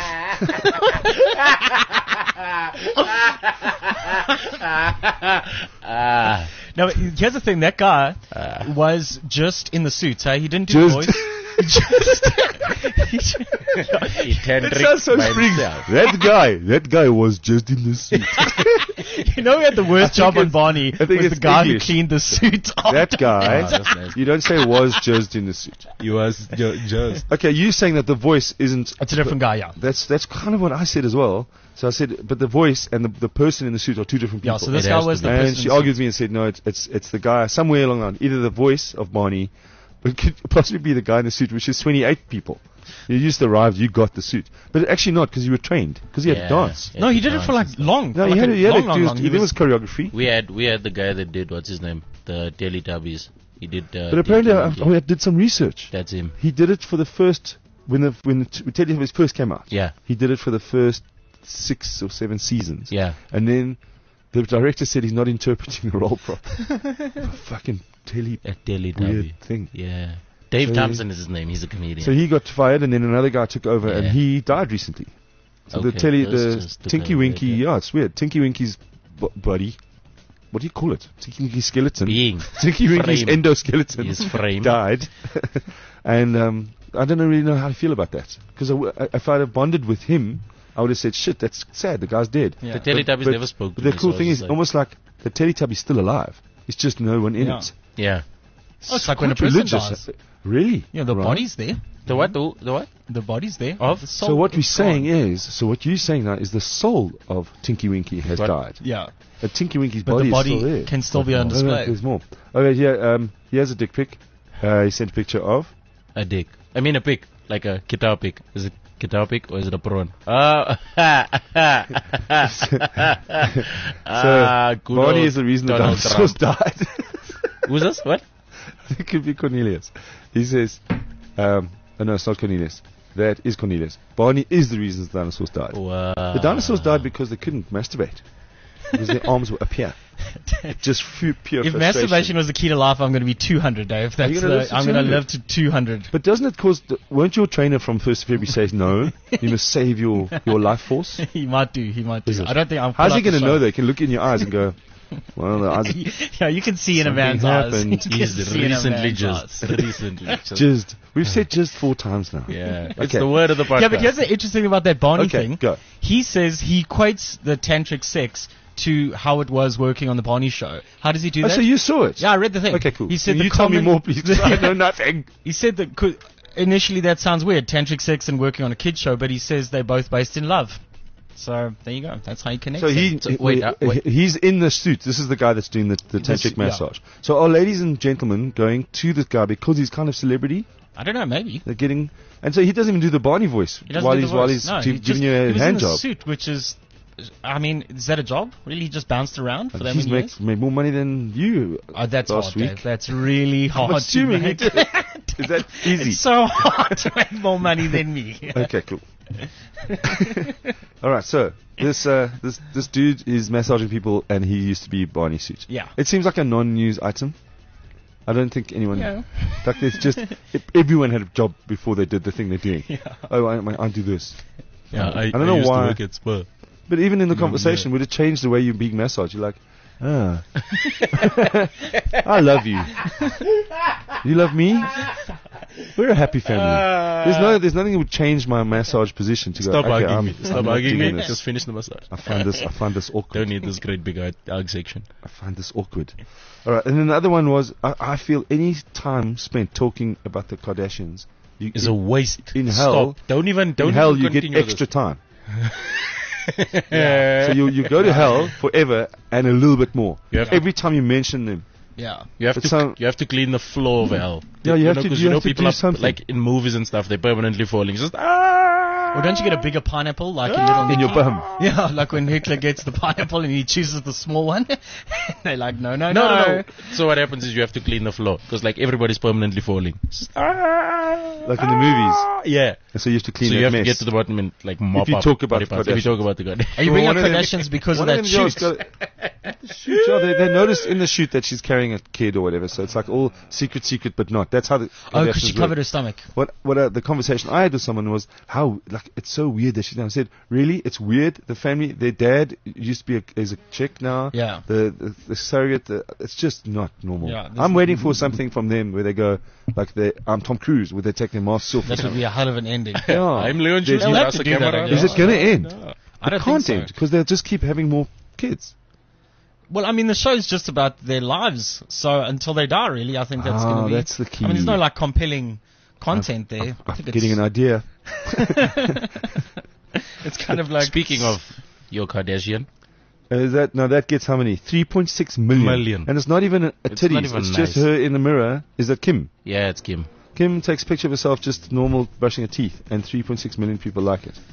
Speaker 3: Ah.
Speaker 4: No, but here's the thing. That guy
Speaker 3: Ah.
Speaker 4: was just in the suit. Hey, he didn't do
Speaker 2: Just-
Speaker 4: the voice. He just. he just
Speaker 3: He tantric
Speaker 2: It sounds so
Speaker 3: by
Speaker 2: spring.
Speaker 3: himself.
Speaker 2: That guy, that guy was just in the suit.
Speaker 4: you know, he had the worst
Speaker 2: I think
Speaker 4: job on
Speaker 2: it's-
Speaker 4: Barney.
Speaker 2: I think
Speaker 4: was
Speaker 2: it's
Speaker 4: the guy
Speaker 2: English.
Speaker 4: who cleaned the suit.
Speaker 2: That
Speaker 3: Ah,
Speaker 2: guy,
Speaker 3: that's nice.
Speaker 2: you don't say was just in the suit.
Speaker 3: You was ju- just.
Speaker 2: Okay, you saying that the voice isn't.
Speaker 4: It's a different guy, yeah.
Speaker 2: That's that's kind of what I said as well. So I said, but the voice and the, the person in the suit are two different people.
Speaker 4: Yeah, so this
Speaker 3: It
Speaker 4: guy
Speaker 3: has
Speaker 4: was
Speaker 3: to
Speaker 4: the
Speaker 3: be.
Speaker 2: and
Speaker 4: person.
Speaker 2: she argued with me and said, no, it's it's it's the guy somewhere along the line, either the voice of Barney, but it could possibly be the guy in the suit, which is twenty-eight people. You just arrived, you got the suit, but actually not because you were trained, because he had
Speaker 3: Yeah.
Speaker 2: to dance.
Speaker 3: Yeah,
Speaker 4: No, he did it for like
Speaker 3: dance and
Speaker 4: long.
Speaker 2: No,
Speaker 4: for
Speaker 2: he
Speaker 4: like
Speaker 2: had,
Speaker 4: a
Speaker 2: a, he had
Speaker 4: long,
Speaker 2: a,
Speaker 4: long,
Speaker 2: he was,
Speaker 4: long. He
Speaker 2: there was
Speaker 4: was,
Speaker 2: choreography.
Speaker 3: We had we had the guy that did what's his name, the Teletubbies. He did. Uh,
Speaker 2: But apparently, I,
Speaker 3: Teletubbies.
Speaker 2: I did some research.
Speaker 3: That's him.
Speaker 2: He did it for the first when the when the t- Teletubbies first came out.
Speaker 3: Yeah,
Speaker 2: He did it for the first six or seven seasons.
Speaker 3: yeah.
Speaker 2: And then the director said he's not interpreting the role properly. Fucking telly
Speaker 3: A Teletubby.
Speaker 2: weird thing.
Speaker 3: Yeah. Dave
Speaker 2: So
Speaker 3: Thompson is his name. He's a comedian.
Speaker 2: So he got fired, and then another guy took over, and
Speaker 3: Yeah.
Speaker 2: he died recently. So the
Speaker 3: Okay,
Speaker 2: telly,
Speaker 3: that's
Speaker 2: the
Speaker 3: just
Speaker 2: Tinky
Speaker 3: okay,
Speaker 2: Winky,
Speaker 3: yeah.
Speaker 2: yeah, it's weird. Tinky Winky's b- body. What do you call it? Tinky Winky's skeleton.
Speaker 3: Being.
Speaker 2: Tinky Winky's
Speaker 3: Frame.
Speaker 2: endoskeleton
Speaker 3: His frame.
Speaker 2: died, and um, I don't really know how I feel about that because if I'd have bonded with him, I would have said, "Shit, that's sad. The guy's dead."
Speaker 4: Yeah.
Speaker 3: The Teletubbies
Speaker 2: But-
Speaker 3: never spoke
Speaker 2: But
Speaker 3: to
Speaker 2: the
Speaker 3: me,
Speaker 2: cool
Speaker 3: so
Speaker 2: thing
Speaker 3: I was
Speaker 2: is,
Speaker 3: like-
Speaker 2: almost like the Teletubby's still alive. It's just no one in
Speaker 4: Yeah.
Speaker 2: it.
Speaker 3: Yeah.
Speaker 4: Oh, it's like when a
Speaker 2: quite
Speaker 4: person
Speaker 2: religious.
Speaker 4: dies.
Speaker 2: Really?
Speaker 4: Yeah, the
Speaker 2: Right.
Speaker 4: body's there.
Speaker 3: The what? The, the what?
Speaker 4: The body's there.
Speaker 3: Of?
Speaker 4: The soul
Speaker 2: So what
Speaker 4: is
Speaker 2: we're saying
Speaker 4: gone.
Speaker 2: is, so what you're saying now is the soul of Tinky Winky has
Speaker 3: What?
Speaker 2: died.
Speaker 4: Yeah,
Speaker 2: But Tinky Winky's
Speaker 4: but
Speaker 2: body,
Speaker 4: the body
Speaker 2: is still there.
Speaker 4: can still be on
Speaker 2: No, no,
Speaker 4: display.
Speaker 2: there's more. Okay, yeah, um, here's a dick pic. Uh, he sent a picture of.
Speaker 3: A dick. I mean a pig. Like a guitar pick. Is it guitar pick or is it a prawn? Oh. Ah, good
Speaker 2: Barney
Speaker 3: old
Speaker 2: is the reason the
Speaker 3: Donald
Speaker 2: dinosaurs
Speaker 3: Trump.
Speaker 2: died.
Speaker 3: Who's this? What?
Speaker 2: It could be Cornelius. He says, um, oh, no, it's not Cornelius. That is Cornelius. Barney is the reason the dinosaurs died.
Speaker 3: Wow.
Speaker 2: The dinosaurs died because they couldn't masturbate. Because their arms were up here. Just fu- pure
Speaker 4: If
Speaker 2: frustration.
Speaker 4: masturbation was the key to life, I'm going to be two hundred, Dave. That's
Speaker 2: you gonna
Speaker 4: the,
Speaker 2: live to
Speaker 4: I'm going to
Speaker 2: two hundred?
Speaker 4: live to two hundred.
Speaker 2: But doesn't it cause... The, weren't your trainer from first of February says, no, you must save your, your life force?
Speaker 4: He might do. He might do.
Speaker 2: Is it?
Speaker 4: I don't think I'm.
Speaker 2: How's he going to know that? He can look in your eyes and go, well, the eyes
Speaker 4: Yeah, you can see in a
Speaker 2: Something
Speaker 4: man's eyes.
Speaker 2: happened.
Speaker 4: You can
Speaker 3: He's
Speaker 4: see in a
Speaker 3: recently
Speaker 4: man's
Speaker 3: just.
Speaker 4: eyes.
Speaker 3: Recently just.
Speaker 2: jizzed. We've said jizzed four times now.
Speaker 3: Yeah. It's
Speaker 2: Okay.
Speaker 3: the word of the podcast.
Speaker 4: Yeah, but here's the interesting thing about that Barney
Speaker 2: Okay,
Speaker 4: thing.
Speaker 2: go.
Speaker 4: He says he equates the tantric sex to how it was working on the Barney show. How does he do
Speaker 2: Oh,
Speaker 4: that?
Speaker 2: so you saw it?
Speaker 4: Yeah, I read the thing.
Speaker 2: Okay, cool.
Speaker 4: He said
Speaker 2: you
Speaker 4: the
Speaker 2: tell me
Speaker 4: common-
Speaker 2: more, please. 'cause I know nothing.
Speaker 4: He said that could, initially that sounds weird, tantric sex and working on a kid's show, but he says they're both based in love. So there you go. That's how you connect.
Speaker 2: So he,
Speaker 3: So, wait,
Speaker 2: he-
Speaker 3: uh, wait.
Speaker 2: he's in the suit. This is the guy that's doing the, the
Speaker 4: This-
Speaker 2: tantric
Speaker 4: yeah.
Speaker 2: massage. So are ladies and gentlemen going to this guy because he's kind of celebrity?
Speaker 4: I don't know. Maybe.
Speaker 2: They're getting, and so he doesn't even do the Barney voice
Speaker 4: He doesn't
Speaker 2: while
Speaker 4: do the
Speaker 2: he's while
Speaker 4: voice.
Speaker 2: he's
Speaker 4: No,
Speaker 2: gi-
Speaker 4: he
Speaker 2: giving
Speaker 4: just-
Speaker 2: you a
Speaker 4: he was
Speaker 2: hand
Speaker 4: in
Speaker 2: job.
Speaker 4: a suit, which is, I mean, is that a job? Really, he just bounced around for that
Speaker 2: He's
Speaker 4: many
Speaker 2: make,
Speaker 4: years?
Speaker 2: made more money than you
Speaker 4: Oh, that's
Speaker 2: last
Speaker 4: hard,
Speaker 2: week.
Speaker 4: Dave. That's really hard.
Speaker 2: I'm assuming
Speaker 4: to
Speaker 2: he
Speaker 4: make.
Speaker 2: did. Is that easy?
Speaker 4: It's so hard to make more money than me.
Speaker 2: Okay, cool. All right, so this uh, this this dude is massaging people, and he used to be Barney suit.
Speaker 4: Yeah.
Speaker 2: It seems like a non-news item. I don't think anyone.
Speaker 4: Yeah.
Speaker 2: Like there's just if everyone had a job before they did the thing they're doing.
Speaker 4: Yeah.
Speaker 2: Oh, I, I do this.
Speaker 3: Yeah, I,
Speaker 2: I don't know
Speaker 3: used
Speaker 2: why.
Speaker 3: To work at Spur.
Speaker 2: But even in the
Speaker 3: Mm,
Speaker 2: conversation,
Speaker 3: yeah.
Speaker 2: would it change the way you're being massaged? You're like, ah, I love you. You love me? We're a happy family. There's no, there's nothing that would change my massage position to go.
Speaker 3: Stop
Speaker 2: okay,
Speaker 3: arguing
Speaker 2: I'm,
Speaker 3: me.
Speaker 2: I'm
Speaker 3: Stop
Speaker 2: not
Speaker 3: arguing
Speaker 2: doing
Speaker 3: me.
Speaker 2: this.
Speaker 3: Just finish the massage.
Speaker 2: I find this, I find this awkward.
Speaker 3: Don't need this great big hug hug section.
Speaker 2: I find this awkward. All right, and then the other one was, I, I feel any time spent talking about the Kardashians, you,
Speaker 3: Is a waste.
Speaker 2: In hell-
Speaker 3: Stop. Don't even. Don't
Speaker 2: in hell
Speaker 3: even
Speaker 2: you get
Speaker 3: continue
Speaker 2: extra
Speaker 3: this.
Speaker 2: time. So you you go to hell forever and a little bit more.
Speaker 3: You have to-
Speaker 2: Every time you mention them.
Speaker 4: Yeah.
Speaker 3: You have
Speaker 2: But
Speaker 3: to
Speaker 2: some-
Speaker 3: you have to clean the floor of hell.
Speaker 2: Yeah, you have
Speaker 3: know,
Speaker 2: to-
Speaker 3: 'cause
Speaker 2: you
Speaker 3: you know
Speaker 2: have to
Speaker 3: people
Speaker 2: do
Speaker 3: are
Speaker 2: something.
Speaker 3: like in movies and stuff. They're permanently falling. It's just ah.
Speaker 4: Or don't you get a bigger pineapple, like in little
Speaker 2: In your bum.
Speaker 4: Yeah, like when Hitler gets the pineapple and he chooses the small one. They're like, no, no,
Speaker 3: No,
Speaker 4: no.
Speaker 3: no, no. So what happens is you have to clean the floor because like everybody's permanently falling. It's just, ah,
Speaker 2: Like in the movies.
Speaker 3: Yeah.
Speaker 2: And so you have to clean
Speaker 3: So
Speaker 2: that
Speaker 3: you have
Speaker 2: mess.
Speaker 3: to get to the bottom and like mop
Speaker 2: you
Speaker 3: up
Speaker 2: talk about
Speaker 3: body
Speaker 2: the
Speaker 3: parts. If you talk
Speaker 2: Kardashians.
Speaker 3: about the God.
Speaker 4: Are you bringing up
Speaker 2: One of them-
Speaker 4: Kardashians because of
Speaker 2: One
Speaker 4: that
Speaker 2: them girls
Speaker 4: shoot?
Speaker 2: got- the shoot, yeah, they, they noticed in the shoot that she's carrying a kid or whatever, so it's like all secret, secret, but not. That's how the
Speaker 4: Oh, because she
Speaker 2: Kardashians
Speaker 4: covered
Speaker 2: work.
Speaker 4: her stomach.
Speaker 2: What what uh, the conversation I had with someone was how like it's so weird that she's done. I said, really, it's weird. The family, their dad used to be a, is a chick now.
Speaker 4: Yeah.
Speaker 2: The the, the surrogate, the, it's just not normal.
Speaker 4: Yeah, this
Speaker 2: I'm
Speaker 4: is-
Speaker 2: waiting for something from them where they go like they I'm Tom Cruise where they take their masks off.
Speaker 4: That would be a hell of an ending.
Speaker 2: yeah.
Speaker 3: I'm Leon
Speaker 2: There's-
Speaker 3: Jules.
Speaker 4: They'll have
Speaker 3: That's
Speaker 4: to
Speaker 3: the
Speaker 4: do that,
Speaker 3: camera.
Speaker 4: I
Speaker 2: Is
Speaker 4: guess.
Speaker 2: it going to end?
Speaker 4: I don't
Speaker 2: It
Speaker 4: think
Speaker 2: can't
Speaker 4: so.
Speaker 2: end because they'll just keep having more kids.
Speaker 4: Well, I mean, the show's just about their lives. So until they die, really, I think that's
Speaker 2: Ah,
Speaker 4: going to be.
Speaker 2: that's the key.
Speaker 4: I mean, there's no like compelling content there. I
Speaker 2: I'm
Speaker 4: think
Speaker 2: getting
Speaker 4: it's,
Speaker 2: an idea.
Speaker 4: it's kind of like
Speaker 3: Speaking of your Kardashian,
Speaker 2: Uh, Is that no? That gets how many? Three point six million.
Speaker 3: Million.
Speaker 2: And it's not even a, a
Speaker 3: It's
Speaker 2: titties.
Speaker 3: not even
Speaker 2: it's
Speaker 3: nice.
Speaker 2: just her in the mirror. Is that Kim?
Speaker 3: yeah, it's Kim.
Speaker 2: Kim takes a picture of herself just normal brushing her teeth, and three point six million people like it.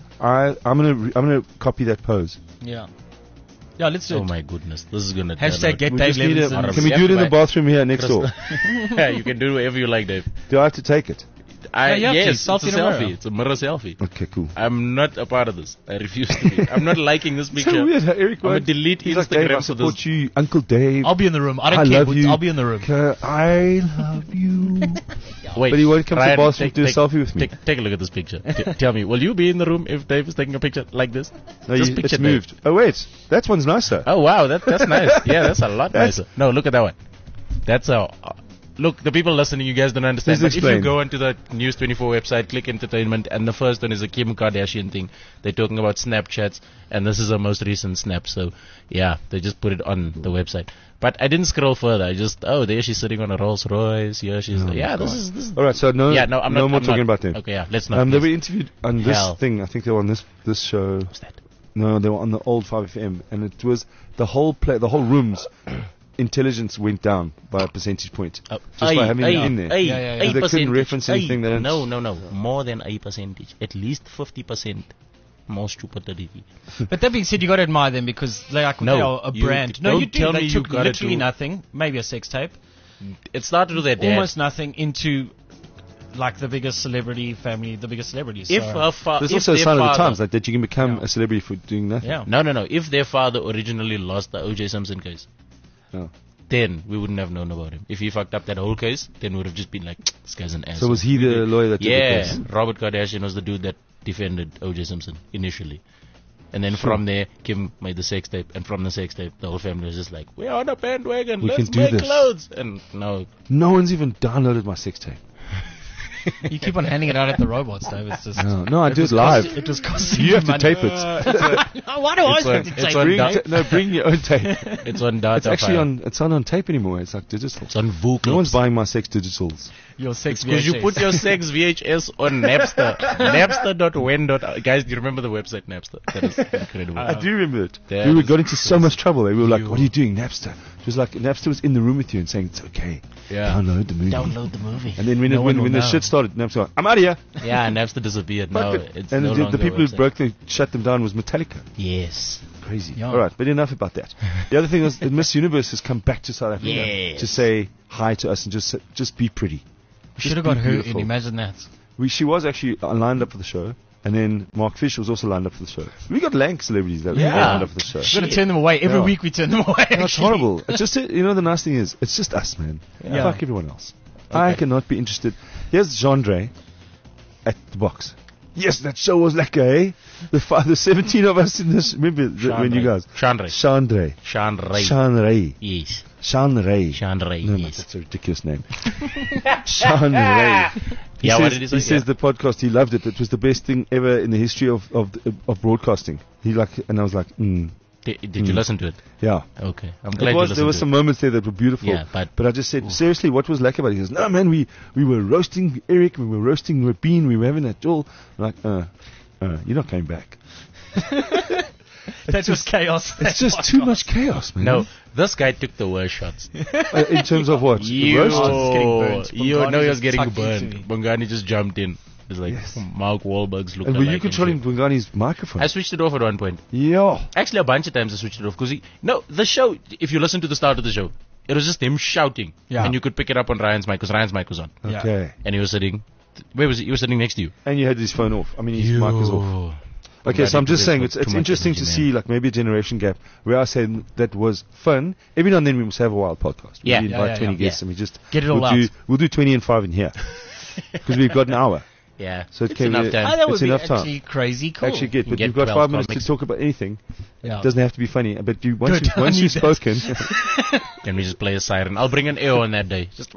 Speaker 2: I I'm gonna re- I'm gonna copy that pose.
Speaker 4: yeah, yeah. Let's do
Speaker 3: Oh
Speaker 4: it.
Speaker 3: my goodness, this is gonna
Speaker 4: Hashtag
Speaker 3: turn out-
Speaker 4: get
Speaker 2: We
Speaker 4: Dave
Speaker 2: just need a-
Speaker 4: Levinson.
Speaker 2: can we
Speaker 3: Yeah,
Speaker 2: do it in the
Speaker 3: right.
Speaker 2: bathroom here next door?
Speaker 3: yeah, you can do whatever you like, Dave.
Speaker 2: Do I have to take it?
Speaker 3: I,
Speaker 4: Yeah, you have to.
Speaker 3: yes, it's a
Speaker 4: Selfie in a mirror.
Speaker 3: selfie. It's a mirror selfie.
Speaker 2: Okay, cool.
Speaker 3: I'm not a part of this. I refuse to be. I'm not liking this picture.
Speaker 2: So weird how Eric
Speaker 3: I'm gonna
Speaker 2: won't-
Speaker 3: delete
Speaker 2: He's like, Dave, I
Speaker 3: Instagram for
Speaker 2: support
Speaker 3: this.
Speaker 2: you, Uncle Dave.
Speaker 4: I'll be in the room. I don't
Speaker 2: I
Speaker 4: care.
Speaker 2: love
Speaker 4: but
Speaker 2: you.
Speaker 4: I'll be in the room.
Speaker 2: Uh, I love you.
Speaker 3: Wait,
Speaker 2: But he won't come to the
Speaker 3: Ryan,
Speaker 2: bathroom
Speaker 3: take-
Speaker 2: to do a
Speaker 3: take-
Speaker 2: selfie with me.
Speaker 3: Take, take a look at this picture. T- tell me, will you be in the room if Dave is taking a picture like this?
Speaker 2: No,
Speaker 3: Just
Speaker 2: you,
Speaker 3: picture
Speaker 2: it's
Speaker 3: Dave.
Speaker 2: moved. Oh wait, that one's nicer.
Speaker 3: Oh wow, that that's nice. Yeah, that's a lot
Speaker 2: That's-
Speaker 3: nicer. No, look at that one. That's a. Uh, look, the people listening, you guys don't understand.
Speaker 2: Please
Speaker 3: But if
Speaker 2: explain.
Speaker 3: you go onto the News twenty-four website, click entertainment, and the first one is a Kim Kardashian thing. They're talking about Snapchats, and this is her most recent snap. So yeah, they just put it on the website. But I didn't scroll further. I just oh, there she's sitting on a Rolls Royce. Here she's
Speaker 2: Oh,
Speaker 3: yeah.
Speaker 2: my
Speaker 3: This
Speaker 2: God.
Speaker 3: is this. Is,
Speaker 2: All right, so no,
Speaker 3: yeah, no, I'm
Speaker 2: no
Speaker 3: not.
Speaker 2: more
Speaker 3: I'm
Speaker 2: talking
Speaker 3: not.
Speaker 2: about them.
Speaker 3: Okay, yeah, let's not.
Speaker 2: Um, they were
Speaker 3: please.
Speaker 2: interviewed on this
Speaker 3: Hell.
Speaker 2: thing. I think they were on this this show.
Speaker 3: What's that?
Speaker 2: No, they were on the old five F M, and it was the whole play, the whole room's intelligence went down by a percentage point
Speaker 3: Oh,
Speaker 2: just
Speaker 3: aye,
Speaker 2: by having
Speaker 3: aye,
Speaker 2: it in there.
Speaker 3: aye,
Speaker 4: Yeah, yeah, yeah.
Speaker 3: aye
Speaker 2: They couldn't
Speaker 3: percentage,
Speaker 2: reference
Speaker 3: aye.
Speaker 2: anything. They don't
Speaker 3: No, no, no. More than a percentage. At least fifty percent more stupidity.
Speaker 4: But that being said, you got to admire them because they are,
Speaker 3: No,
Speaker 4: they are a
Speaker 3: you
Speaker 4: brand.
Speaker 3: d-
Speaker 4: No,
Speaker 3: don't
Speaker 4: you do.
Speaker 3: tell
Speaker 4: They
Speaker 3: me you
Speaker 4: took
Speaker 3: gotta
Speaker 4: literally
Speaker 3: do-
Speaker 4: nothing, maybe a sex tape,
Speaker 3: It started with their dad.
Speaker 4: almost nothing, into like the biggest celebrity family, the biggest celebrities.
Speaker 3: If
Speaker 4: so,
Speaker 3: her fa-
Speaker 2: There's
Speaker 3: if
Speaker 2: also a
Speaker 3: their
Speaker 2: sign of the
Speaker 3: father-
Speaker 2: times like that you can become
Speaker 4: Yeah.
Speaker 2: a celebrity for doing nothing.
Speaker 4: yeah,
Speaker 3: No, no, no. If their father originally lost the O J Simpson case,
Speaker 2: Oh.
Speaker 3: then we wouldn't have known about him. If he fucked up that whole case, then we would have just been like, this guy's an asshole.
Speaker 2: So was he the lawyer that took the
Speaker 3: Yeah,
Speaker 2: case?
Speaker 3: Robert Kardashian was the dude that defended O J Simpson initially. And then
Speaker 2: Sure.
Speaker 3: from there, Kim made the sex tape, and from the sex tape, the whole family was just like, we're on a bandwagon,
Speaker 2: We
Speaker 3: let's
Speaker 2: can do
Speaker 3: make
Speaker 2: this."
Speaker 3: clothes. And no,
Speaker 2: No one's even downloaded my sex tape.
Speaker 4: You keep on handing it out at the robots, Dave. It's just.
Speaker 2: No, no, I do it
Speaker 4: was
Speaker 2: live.
Speaker 4: cost- it was costing
Speaker 2: You have to
Speaker 4: money.
Speaker 2: tape it.
Speaker 4: Why do I
Speaker 3: It's
Speaker 4: have
Speaker 3: on-
Speaker 4: to
Speaker 3: it's
Speaker 4: tape
Speaker 3: on
Speaker 4: it?
Speaker 2: Bring
Speaker 3: data.
Speaker 2: ta- no, bring your own tape.
Speaker 3: It's on data.
Speaker 2: It's actually
Speaker 3: file.
Speaker 2: on. It's not on tape anymore. It's like digital.
Speaker 3: It's on Vocal.
Speaker 2: No one's buying my sex digitals.
Speaker 4: Your sex
Speaker 3: Because you
Speaker 4: V H S.
Speaker 3: put your sex V H S on Napster. Napster dot wen. Guys, do you remember the website Napster? That is incredible.
Speaker 2: I do remember it.
Speaker 3: That
Speaker 2: We were
Speaker 3: is
Speaker 2: got into so much trouble. We were like,
Speaker 3: You-
Speaker 2: "What are you doing, Napster?" It was like Napster was in the room with you and saying, "It's okay.
Speaker 3: Yeah.
Speaker 2: Download the movie."
Speaker 4: Download the movie.
Speaker 2: And then when
Speaker 4: No
Speaker 2: it,
Speaker 4: one
Speaker 2: when,
Speaker 4: will
Speaker 2: when the
Speaker 4: know.
Speaker 2: shit started, Napster went, "I'm out of here."
Speaker 3: Yeah, Napster disappeared. Now
Speaker 2: Fuck it.
Speaker 3: it's
Speaker 2: and
Speaker 3: no
Speaker 2: the,
Speaker 3: longer
Speaker 2: the people
Speaker 3: a
Speaker 2: who
Speaker 3: website.
Speaker 2: broke the shut them down was Metallica.
Speaker 3: Yes.
Speaker 2: Crazy.
Speaker 4: Yeah.
Speaker 2: All right, but enough about that. The other thing was that Miss Universe has come back to South Africa
Speaker 3: Yes.
Speaker 2: to say hi to us and just say- just be pretty.
Speaker 4: Should have
Speaker 2: be
Speaker 4: got her in.
Speaker 2: beautiful.
Speaker 4: Imagine that.
Speaker 2: We, she was actually uh, lined up for the show, and then Mark Fish was also lined up for the show. We got lank celebrities that were
Speaker 3: Yeah.
Speaker 2: lined up for the show.
Speaker 4: We're going to turn them away. Every
Speaker 2: Yeah.
Speaker 4: week we turn them away.
Speaker 2: No, it's horrible. It's just, you know, the nice thing is, it's just us, man.
Speaker 4: Yeah.
Speaker 2: Fuck everyone else. I cannot be interested. Here's Jean-Dre at the box. Yes, that show was lekker, eh? The, five, the seventeen of us in this, remember the, when you guys?
Speaker 3: Chandra.
Speaker 2: Chandre.
Speaker 3: Chandra.
Speaker 2: Shanrei.
Speaker 3: Yes.
Speaker 2: Shanrei.
Speaker 3: Chandra.
Speaker 2: No, no,
Speaker 3: Yes.
Speaker 2: that's a ridiculous name. Shanrei. He
Speaker 3: Yeah,
Speaker 2: says,
Speaker 3: what did he say?
Speaker 2: says
Speaker 3: Yeah.
Speaker 2: the podcast, he loved it. It was the best thing ever in the history of, of, of broadcasting. He like, and I was like, mm,
Speaker 3: Did, did you
Speaker 2: Mm.
Speaker 3: listen to it?
Speaker 2: yeah.
Speaker 3: Okay. I'm
Speaker 2: It
Speaker 3: glad
Speaker 2: was,
Speaker 3: you
Speaker 2: there
Speaker 3: listened
Speaker 2: were
Speaker 3: to
Speaker 2: some
Speaker 3: it.
Speaker 2: moments there that were beautiful.
Speaker 3: Yeah, but-
Speaker 2: I just said, seriously, what was like about it? He goes, no, man, we, we were roasting Eric, we were roasting Rabin, we were having that all. I'm like, uh, uh, you're not coming back.
Speaker 4: That was chaos.
Speaker 2: It's just too much chaos, man.
Speaker 3: No, this guy took the worst shots.
Speaker 2: Uh, in terms of what?
Speaker 3: You,
Speaker 2: Roast?
Speaker 4: I was getting burnt.
Speaker 3: you
Speaker 4: Bongani
Speaker 3: know he was
Speaker 4: just
Speaker 3: getting
Speaker 4: tucked into
Speaker 3: burned.
Speaker 4: me.
Speaker 3: Bongani just jumped in. It's like
Speaker 2: Yes.
Speaker 3: Mark Wahlberg's look
Speaker 2: And were you
Speaker 3: alike and
Speaker 2: controlling
Speaker 3: shit.
Speaker 2: Bungani's microphone?
Speaker 3: I switched it off at one point.
Speaker 2: Yeah.
Speaker 3: Actually, a bunch of times I switched it off because no, the show. If you listen to the start of the show, it was just him shouting,
Speaker 4: Yeah.
Speaker 3: and you could pick it up on Ryan's mic because Ryan's mic was on,
Speaker 4: Yeah.
Speaker 2: Okay.
Speaker 3: and he was sitting. Where was he? He was sitting next to you.
Speaker 2: And you had his phone off. I mean, his mic was off. Okay,
Speaker 3: Glad
Speaker 2: so I'm
Speaker 3: you
Speaker 2: just
Speaker 3: put it
Speaker 2: saying
Speaker 3: for
Speaker 2: it's
Speaker 3: too
Speaker 2: it's
Speaker 3: much
Speaker 2: interesting
Speaker 3: energy,
Speaker 2: to
Speaker 3: man.
Speaker 2: see like maybe a generation gap where I said that was fun. Every now and then we must have a wild podcast.
Speaker 3: Yeah.
Speaker 2: we
Speaker 3: Yeah,
Speaker 2: invite
Speaker 4: yeah,
Speaker 2: twenty
Speaker 4: yeah.
Speaker 2: guests
Speaker 3: Yeah.
Speaker 2: and we just
Speaker 4: Get it all
Speaker 2: we'll
Speaker 4: out.
Speaker 2: do we'll do twenty and five in here because we've got an hour.
Speaker 3: Yeah,
Speaker 2: So it
Speaker 3: it's
Speaker 2: came
Speaker 3: enough
Speaker 2: in-
Speaker 3: time.
Speaker 4: Oh, that would
Speaker 2: It's
Speaker 4: be
Speaker 2: enough time.
Speaker 4: actually crazy cool.
Speaker 2: Actually, get
Speaker 3: You
Speaker 2: but
Speaker 3: get
Speaker 2: you've got
Speaker 3: twelve
Speaker 2: five minutes
Speaker 3: comics.
Speaker 2: to talk about anything.
Speaker 4: Yeah.
Speaker 2: It doesn't have to be funny, but you once
Speaker 4: Good,
Speaker 2: you
Speaker 4: I
Speaker 2: once
Speaker 4: need
Speaker 2: you've
Speaker 4: that.
Speaker 2: spoken.
Speaker 3: Can we just play a siren? I'll bring an A O on that day. Just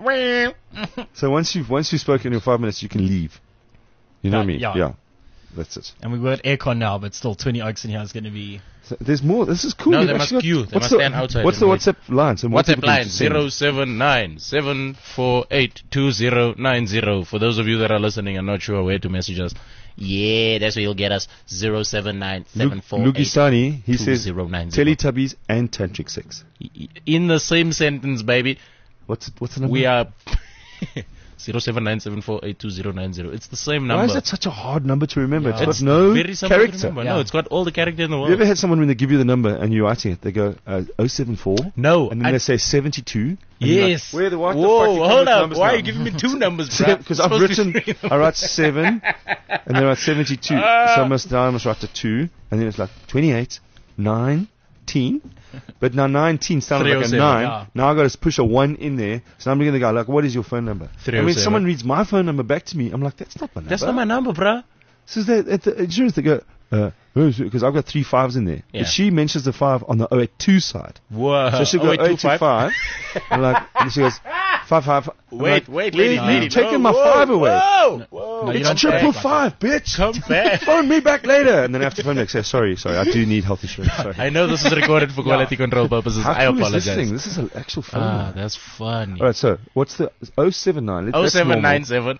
Speaker 2: So once you've once you've spoken in your five minutes, you can leave. You know
Speaker 4: Yeah,
Speaker 2: what I mean?
Speaker 4: yeah.
Speaker 2: Yeah. That's it.
Speaker 4: And we were at aircon now, but still twenty oaks in here is going to be.
Speaker 2: So there's more. This is cool.
Speaker 3: No,
Speaker 2: You've
Speaker 3: they must
Speaker 2: actually got-
Speaker 3: queue. They
Speaker 2: what's
Speaker 3: must
Speaker 2: the,
Speaker 3: stand outside
Speaker 2: What's
Speaker 3: and
Speaker 2: the
Speaker 3: wait.
Speaker 2: WhatsApp line? So more
Speaker 3: WhatsApp
Speaker 2: people can
Speaker 3: line
Speaker 2: just send.
Speaker 3: zero seven nine seven four eight two zero nine zero. For those of you that are listening and not sure where to message us, yeah, that's where you'll get us zero seven nine seven four eight
Speaker 2: Lugisani, he
Speaker 3: two
Speaker 2: says
Speaker 3: zero nine zero.
Speaker 2: Teletubbies and tantric sex.
Speaker 3: In the same sentence, baby,
Speaker 2: What's what's the number?
Speaker 3: we are zero seven nine seven four eight two zero nine zero. It's the same number.
Speaker 2: Why is that such a hard number to remember?
Speaker 4: Yeah.
Speaker 2: It's
Speaker 3: It's
Speaker 2: got no
Speaker 3: very simple to
Speaker 2: character.
Speaker 3: remember.
Speaker 4: Yeah.
Speaker 3: No, it's got all the character in the world.
Speaker 2: You ever had someone when they give you the number and you're writing it, they go uh, oh seven four,
Speaker 3: No.
Speaker 2: and then
Speaker 3: I-
Speaker 2: they say seventy-two. and you're like,
Speaker 3: yes.
Speaker 2: Where the what the
Speaker 3: Whoa,
Speaker 2: fuck you come
Speaker 3: hold
Speaker 2: with
Speaker 3: up.
Speaker 2: numbers
Speaker 3: Why
Speaker 2: now?
Speaker 3: are you giving me two numbers, bro?
Speaker 2: Because I've written, I write seven, and then I write seventy-two.
Speaker 3: Ah.
Speaker 2: so I must now I must write the two, and then it's like twenty-eight, nineteen. But now nineteen sounds like a
Speaker 3: three oh seven,
Speaker 2: nine.
Speaker 4: yeah.
Speaker 2: Now I got to push a one in there. So I'm going to go like, what is your phone number?
Speaker 3: three oh
Speaker 2: And when
Speaker 3: seven.
Speaker 2: someone reads my phone number back to me, I'm like, that's not my number.
Speaker 3: That's not my number, bro.
Speaker 2: So that at the insurance they go, uh, because I've got three fives in there.
Speaker 3: Yeah.
Speaker 2: But she mentions the five on the oh eight two side.
Speaker 3: Whoa.
Speaker 2: So she'll go
Speaker 3: oh, wait,
Speaker 2: oh
Speaker 3: two,
Speaker 2: eight two
Speaker 3: five?
Speaker 2: five. And like, and she goes, five five. I'm
Speaker 3: Wait,
Speaker 2: like,
Speaker 3: wait,
Speaker 2: where-
Speaker 3: lady,
Speaker 2: you're
Speaker 3: lady.
Speaker 2: taking
Speaker 3: no,
Speaker 2: my
Speaker 3: whoa,
Speaker 2: five away.
Speaker 3: Whoa, whoa.
Speaker 4: No, you
Speaker 2: It's
Speaker 4: don't
Speaker 2: triple
Speaker 4: say it like
Speaker 2: five, bitch.
Speaker 3: Come back.
Speaker 2: Phone me back later. And then I have to phone back. Say, sorry, sorry, I do need health insurance. Sorry.
Speaker 3: I know this is recorded for quality control purposes.
Speaker 2: How
Speaker 3: I
Speaker 2: cool
Speaker 3: apologize.
Speaker 2: is this thing? This is an actual phone.
Speaker 3: Ah,
Speaker 2: number.
Speaker 3: that's funny.
Speaker 2: All right, so what's the oh seven nine?
Speaker 3: Oh seven nine seven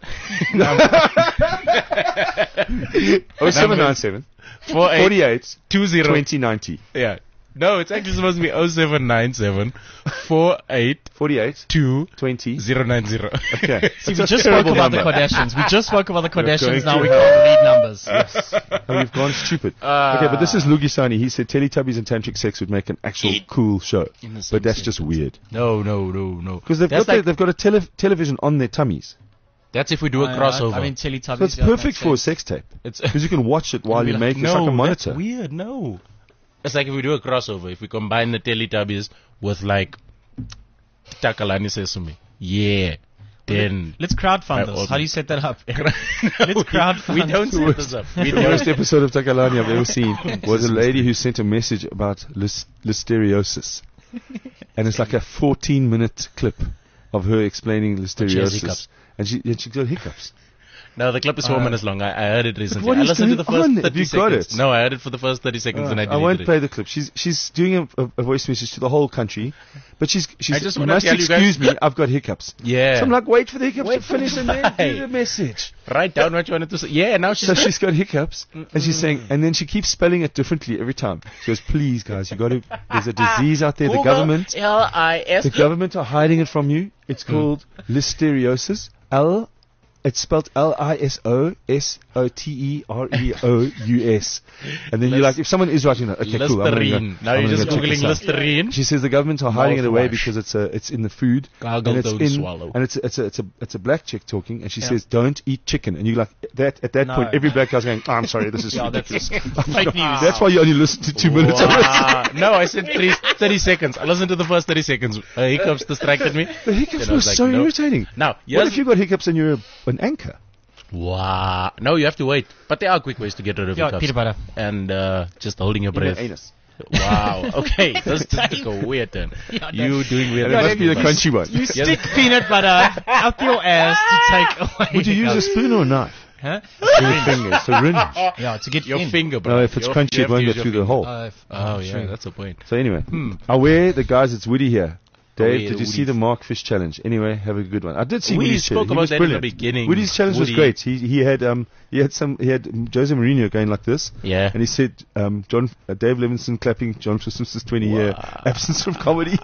Speaker 2: oh seven nine seven
Speaker 3: four eight
Speaker 2: forty-eight
Speaker 3: two zero.
Speaker 2: twenty ninety
Speaker 3: Yeah. No, it's actually supposed to be oh seven nine seven four eight
Speaker 2: forty-eight
Speaker 3: two
Speaker 2: twenty.
Speaker 3: zero nine zero.
Speaker 2: Okay.
Speaker 4: See,
Speaker 2: That's
Speaker 4: we
Speaker 2: a
Speaker 4: just spoke
Speaker 2: terrible
Speaker 4: about
Speaker 2: number.
Speaker 4: the Kardashians. We just spoke about the
Speaker 2: going
Speaker 4: Kardashians. Now
Speaker 2: to-
Speaker 4: we can't read numbers.
Speaker 2: Oh, we've gone stupid.
Speaker 3: Ah.
Speaker 2: okay, but this is Lugisani. He said Teletubbies and tantric sex would make an actual
Speaker 3: It-
Speaker 2: cool show.
Speaker 3: In the same
Speaker 2: But that's just
Speaker 3: sentence.
Speaker 2: weird.
Speaker 3: No, no, no, no.
Speaker 2: Because they've,
Speaker 3: That's
Speaker 2: got their-
Speaker 3: like-
Speaker 2: they've got a tele- television on their tummies.
Speaker 3: That's if we do a
Speaker 4: I-
Speaker 3: crossover.
Speaker 4: I, I mean, Teletubbies.
Speaker 2: So it's
Speaker 4: yeah, that
Speaker 2: perfect
Speaker 4: makes
Speaker 2: for a
Speaker 4: sense.
Speaker 2: sex tape.
Speaker 3: it's
Speaker 2: Because you can watch it while
Speaker 3: Be
Speaker 2: you
Speaker 3: like,
Speaker 2: make it.
Speaker 3: no,
Speaker 2: It's like a monitor.
Speaker 3: That's weird. No. It's like if we do a crossover. If we combine the Teletubbies with like Takalani Sesame. Yeah. Then
Speaker 4: Let's crowdfund
Speaker 3: I
Speaker 4: this.
Speaker 3: also-
Speaker 4: How do you set that up?
Speaker 3: No,
Speaker 4: Let's crowdfund.
Speaker 3: we don't set this up. We
Speaker 2: The worst
Speaker 3: don't.
Speaker 2: episode of Takalani I've ever seen was a lady who sent a message about lis- listeriosis. And it's like a fourteen minute clip of her explaining
Speaker 3: has
Speaker 2: listeriosis.
Speaker 3: hiccups.
Speaker 2: And she, and she got hiccups.
Speaker 3: No, the clip is four
Speaker 4: Uh,
Speaker 3: minutes long. I, I heard it recently.
Speaker 2: what
Speaker 3: I
Speaker 2: is
Speaker 3: listened to the
Speaker 2: going
Speaker 3: first
Speaker 2: on?
Speaker 3: thirty
Speaker 2: Have you got
Speaker 3: seconds.
Speaker 2: it?
Speaker 3: No, I heard it for the first thirty seconds and I
Speaker 2: Uh, I
Speaker 3: deleted
Speaker 2: won't
Speaker 3: it.
Speaker 2: play the clip. She's she's doing a, a, a voice message to the whole country, but she's she's.
Speaker 3: I just
Speaker 2: you
Speaker 3: wanna
Speaker 2: must
Speaker 3: tell you guys-
Speaker 2: excuse me. I've got hiccups.
Speaker 3: Yeah.
Speaker 2: So I'm like, wait for the hiccups
Speaker 3: Wait
Speaker 2: to
Speaker 3: for
Speaker 2: finish
Speaker 3: the
Speaker 2: and then
Speaker 3: lie.
Speaker 2: do the message.
Speaker 3: Write down what you wanted to say. Yeah, now she's
Speaker 2: So she's got hiccups, and she's saying, and then she keeps spelling it differently every time. She goes, "Please, guys, you got to. There's a disease out there. The government,
Speaker 3: L I S.
Speaker 2: the government are hiding it from you. It's called listeriosis. L. It's spelled L I S O S O T E R E O U S. And then you're like, if someone is writing that, okay, cool. I'm gonna go-
Speaker 3: Listerine. Now
Speaker 2: I'm
Speaker 3: you're
Speaker 2: gonna
Speaker 3: just
Speaker 2: go check
Speaker 3: googling
Speaker 2: this out.
Speaker 3: Listerine.
Speaker 2: She says the government are hiding it away
Speaker 3: Mouthwash.
Speaker 2: because it's a, it's in the food.
Speaker 3: Gargle,
Speaker 2: and it's
Speaker 3: don't
Speaker 2: in,
Speaker 3: swallow.
Speaker 2: And it's a, it's a, it's a, it's a black chick talking, and she
Speaker 4: Yeah.
Speaker 2: says, "Don't eat chicken." And you're like, that at that
Speaker 4: No.
Speaker 2: point, every black guy's going, oh, "I'm sorry, this is
Speaker 4: Yeah, that's
Speaker 2: ridiculous."
Speaker 4: fake news.
Speaker 2: That's why you only listen to two minutes of it.
Speaker 3: Wow. No, I said three, thirty seconds. I listened to the first thirty seconds. Uh, hiccups distracted me.
Speaker 2: The hiccups
Speaker 3: Then I
Speaker 2: were
Speaker 3: was like,
Speaker 2: so
Speaker 3: no.
Speaker 2: irritating.
Speaker 3: Now,
Speaker 2: What
Speaker 3: here's-
Speaker 2: if you got hiccups and you're a, an anchor?
Speaker 3: Wow. No, you have to wait. But there are quick ways to get rid of
Speaker 4: Yeah,
Speaker 3: hiccups.
Speaker 4: peanut butter.
Speaker 3: And uh, just holding your
Speaker 2: In your
Speaker 3: breath.
Speaker 2: anus.
Speaker 3: Wow. Okay. This this took a weird turn.
Speaker 4: Yeah,
Speaker 3: You doing weird
Speaker 2: It must
Speaker 3: things.
Speaker 2: be the crunchy one.
Speaker 4: You stick peanut butter up your ass to take away.
Speaker 2: Would you use a
Speaker 4: hiccups.
Speaker 2: spoon or a knife?
Speaker 4: Huh?
Speaker 2: With your finger, syringe.
Speaker 4: Yeah, to get
Speaker 3: Your
Speaker 4: in.
Speaker 3: finger, bro.
Speaker 2: No, if it's
Speaker 3: Your-
Speaker 2: crunchy,
Speaker 3: you
Speaker 2: it
Speaker 3: have
Speaker 2: won't
Speaker 3: to
Speaker 2: go
Speaker 3: use your
Speaker 2: through the
Speaker 3: finger.
Speaker 2: hole.
Speaker 4: Uh, if-
Speaker 3: Oh, yeah,
Speaker 4: sure.
Speaker 3: that's the point.
Speaker 2: So anyway,
Speaker 3: Hmm.
Speaker 2: aware the guys, it's Woody here. Dave,
Speaker 3: Aware
Speaker 2: did you
Speaker 3: the
Speaker 2: see
Speaker 3: Woodies.
Speaker 2: the Mark Fish challenge? Anyway, have a good one. I did see
Speaker 3: We
Speaker 2: Woody's
Speaker 3: spoke
Speaker 2: challenge. He
Speaker 3: about
Speaker 2: was
Speaker 3: that in the
Speaker 2: brilliant.
Speaker 3: beginning.
Speaker 2: Woody's challenge was
Speaker 3: Woody.
Speaker 2: great. He he had um he had some he had Jose Mourinho going like this,
Speaker 3: Yeah.
Speaker 2: and he said um John uh, Dave Levinson clapping John Simpson's twenty year
Speaker 3: Wow.
Speaker 2: absence from comedy.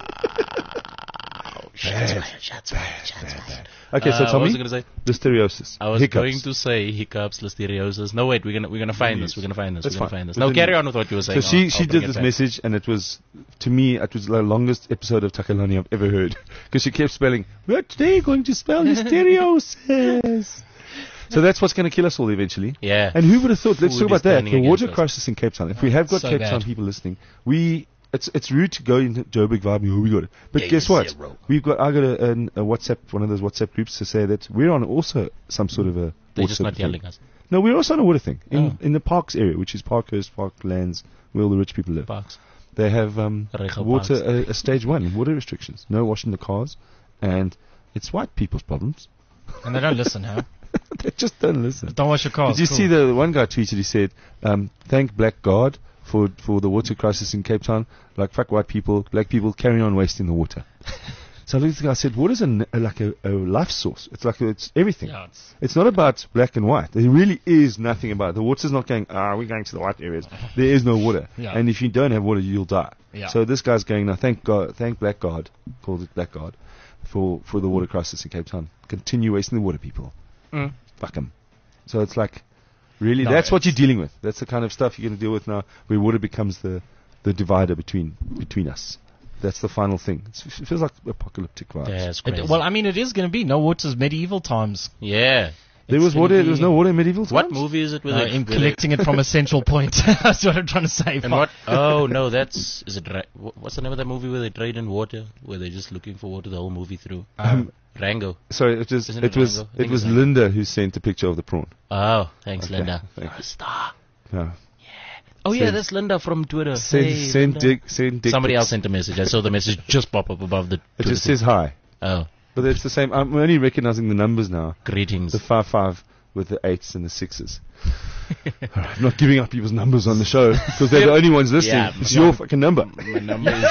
Speaker 3: Shots fired, shots fired, shots fired.
Speaker 2: Okay, so
Speaker 3: Uh,
Speaker 2: tell
Speaker 3: what was
Speaker 2: me
Speaker 3: I going to say?
Speaker 2: listeriosis.
Speaker 3: I was
Speaker 2: hiccups.
Speaker 3: going to say hiccups, listeriosis. No, wait, we're gonna we're gonna find this. We're gonna find this.
Speaker 2: That's
Speaker 3: we're gonna
Speaker 2: fine.
Speaker 3: find this.
Speaker 2: But
Speaker 3: No,
Speaker 2: then-
Speaker 3: carry on with what you were
Speaker 2: So
Speaker 3: saying.
Speaker 2: she
Speaker 3: I'll-
Speaker 2: she
Speaker 3: I'll bring
Speaker 2: did
Speaker 3: it
Speaker 2: this
Speaker 3: back.
Speaker 2: message, and it was, to me, it was the longest episode of Takalani I've ever heard, because she kept spelling, "We're today going to spell listeriosis." So that's what's going to kill us all eventually.
Speaker 3: Yeah.
Speaker 2: And who would have thought? Let's
Speaker 3: Food
Speaker 2: talk about
Speaker 3: is
Speaker 2: that.
Speaker 3: turning
Speaker 2: The water
Speaker 3: against us.
Speaker 2: crisis in Cape Town. If we have got
Speaker 4: So
Speaker 2: Cape
Speaker 4: bad.
Speaker 2: Town people listening, we it's it's rude to go into Joburg vibe. Oh, we got it. But
Speaker 3: Yeah,
Speaker 2: guess
Speaker 3: you
Speaker 2: what?
Speaker 3: zero.
Speaker 2: We've got. I got a, an, a WhatsApp, one of those WhatsApp groups to say that we're on also some sort of a.
Speaker 3: They're
Speaker 2: water
Speaker 3: just not
Speaker 2: thing.
Speaker 3: yelling us.
Speaker 2: No, we're also on a water thing in
Speaker 3: Oh.
Speaker 2: in the parks area, which is Parkhurst, Parklands, where all the rich people live.
Speaker 3: Parks.
Speaker 2: They have um,
Speaker 3: Rechel
Speaker 2: water
Speaker 3: Parks.
Speaker 2: a, a stage one water restrictions. No washing the cars, and it's white people's problems.
Speaker 4: And they don't listen, huh?
Speaker 2: They just don't listen.
Speaker 4: Don't wash your cars.
Speaker 2: Did you
Speaker 4: cool.
Speaker 2: see the one guy tweeted? He said, um, "Thank Black God for for the water crisis in Cape Town. Like fuck white people, black people carry on wasting the water." So I looked at the guy. I said, "What is a, n- a- like a, a life source? It's like a, it's everything.
Speaker 4: Yeah, it's,
Speaker 2: It's not about black and white. There really is nothing about it. The water's not going, ah, we're going to the white areas. There is no water.
Speaker 4: Yeah.
Speaker 2: And if you don't have water, you'll die.
Speaker 4: Yeah.
Speaker 2: So this guy's going, now thank God, thank Black God, called it Black God, for, for the water crisis in Cape Town. Continue wasting the water, people.
Speaker 3: Mm.
Speaker 2: Fuck 'em. So it's like, really,
Speaker 4: No,
Speaker 2: that's what you're
Speaker 4: it's-
Speaker 2: dealing with. That's the kind of stuff you're going to deal with now, where water becomes the, the divider between between us. That's the final thing. It's, it feels like apocalyptic vibes.
Speaker 3: Yeah, it's
Speaker 4: it,
Speaker 3: crazy.
Speaker 4: well, I mean, it is going to be. No water's medieval times.
Speaker 3: yeah.
Speaker 2: there
Speaker 4: it's
Speaker 2: was
Speaker 4: gonna
Speaker 2: water.
Speaker 4: be-
Speaker 2: There was no water in medieval times.
Speaker 3: What movie is it with
Speaker 4: Uh,
Speaker 3: it?
Speaker 4: in
Speaker 3: with it-
Speaker 4: collecting it from a central point. That's what I'm trying to say.
Speaker 3: And what? Oh no, that's is it? Ra- wh- What's the name of that movie where they trade in water, where they're just looking for water the whole movie through?
Speaker 4: Um,
Speaker 3: Rango.
Speaker 2: Sorry, it was
Speaker 3: Isn't
Speaker 2: it
Speaker 3: it
Speaker 2: was
Speaker 3: Rango? I
Speaker 2: it
Speaker 3: think
Speaker 2: was
Speaker 3: it's Rango.
Speaker 2: Linda who sent a picture of the prawn.
Speaker 3: Oh, thanks,
Speaker 2: Okay,
Speaker 3: Linda.
Speaker 2: thank
Speaker 3: You're a star.
Speaker 2: No.
Speaker 3: Oh yeah,
Speaker 2: Send-
Speaker 3: that's Linda from Twitter.
Speaker 2: Send
Speaker 3: Hey,
Speaker 2: send
Speaker 3: Linda.
Speaker 2: dick send dick.
Speaker 3: Somebody
Speaker 2: pics.
Speaker 3: else sent a message. I saw the message just pop up above the.
Speaker 2: It
Speaker 3: Twitter
Speaker 2: just
Speaker 3: thing.
Speaker 2: says hi,
Speaker 3: Oh,
Speaker 2: but it's the same. I'm only recognizing the numbers now.
Speaker 3: greetings.
Speaker 2: The five five with the eights and the sixes. Alright, I'm not giving up people's numbers on the show because they're the only ones listening.
Speaker 3: Yeah,
Speaker 2: it's
Speaker 3: yeah.
Speaker 2: your fucking number.
Speaker 3: My number is.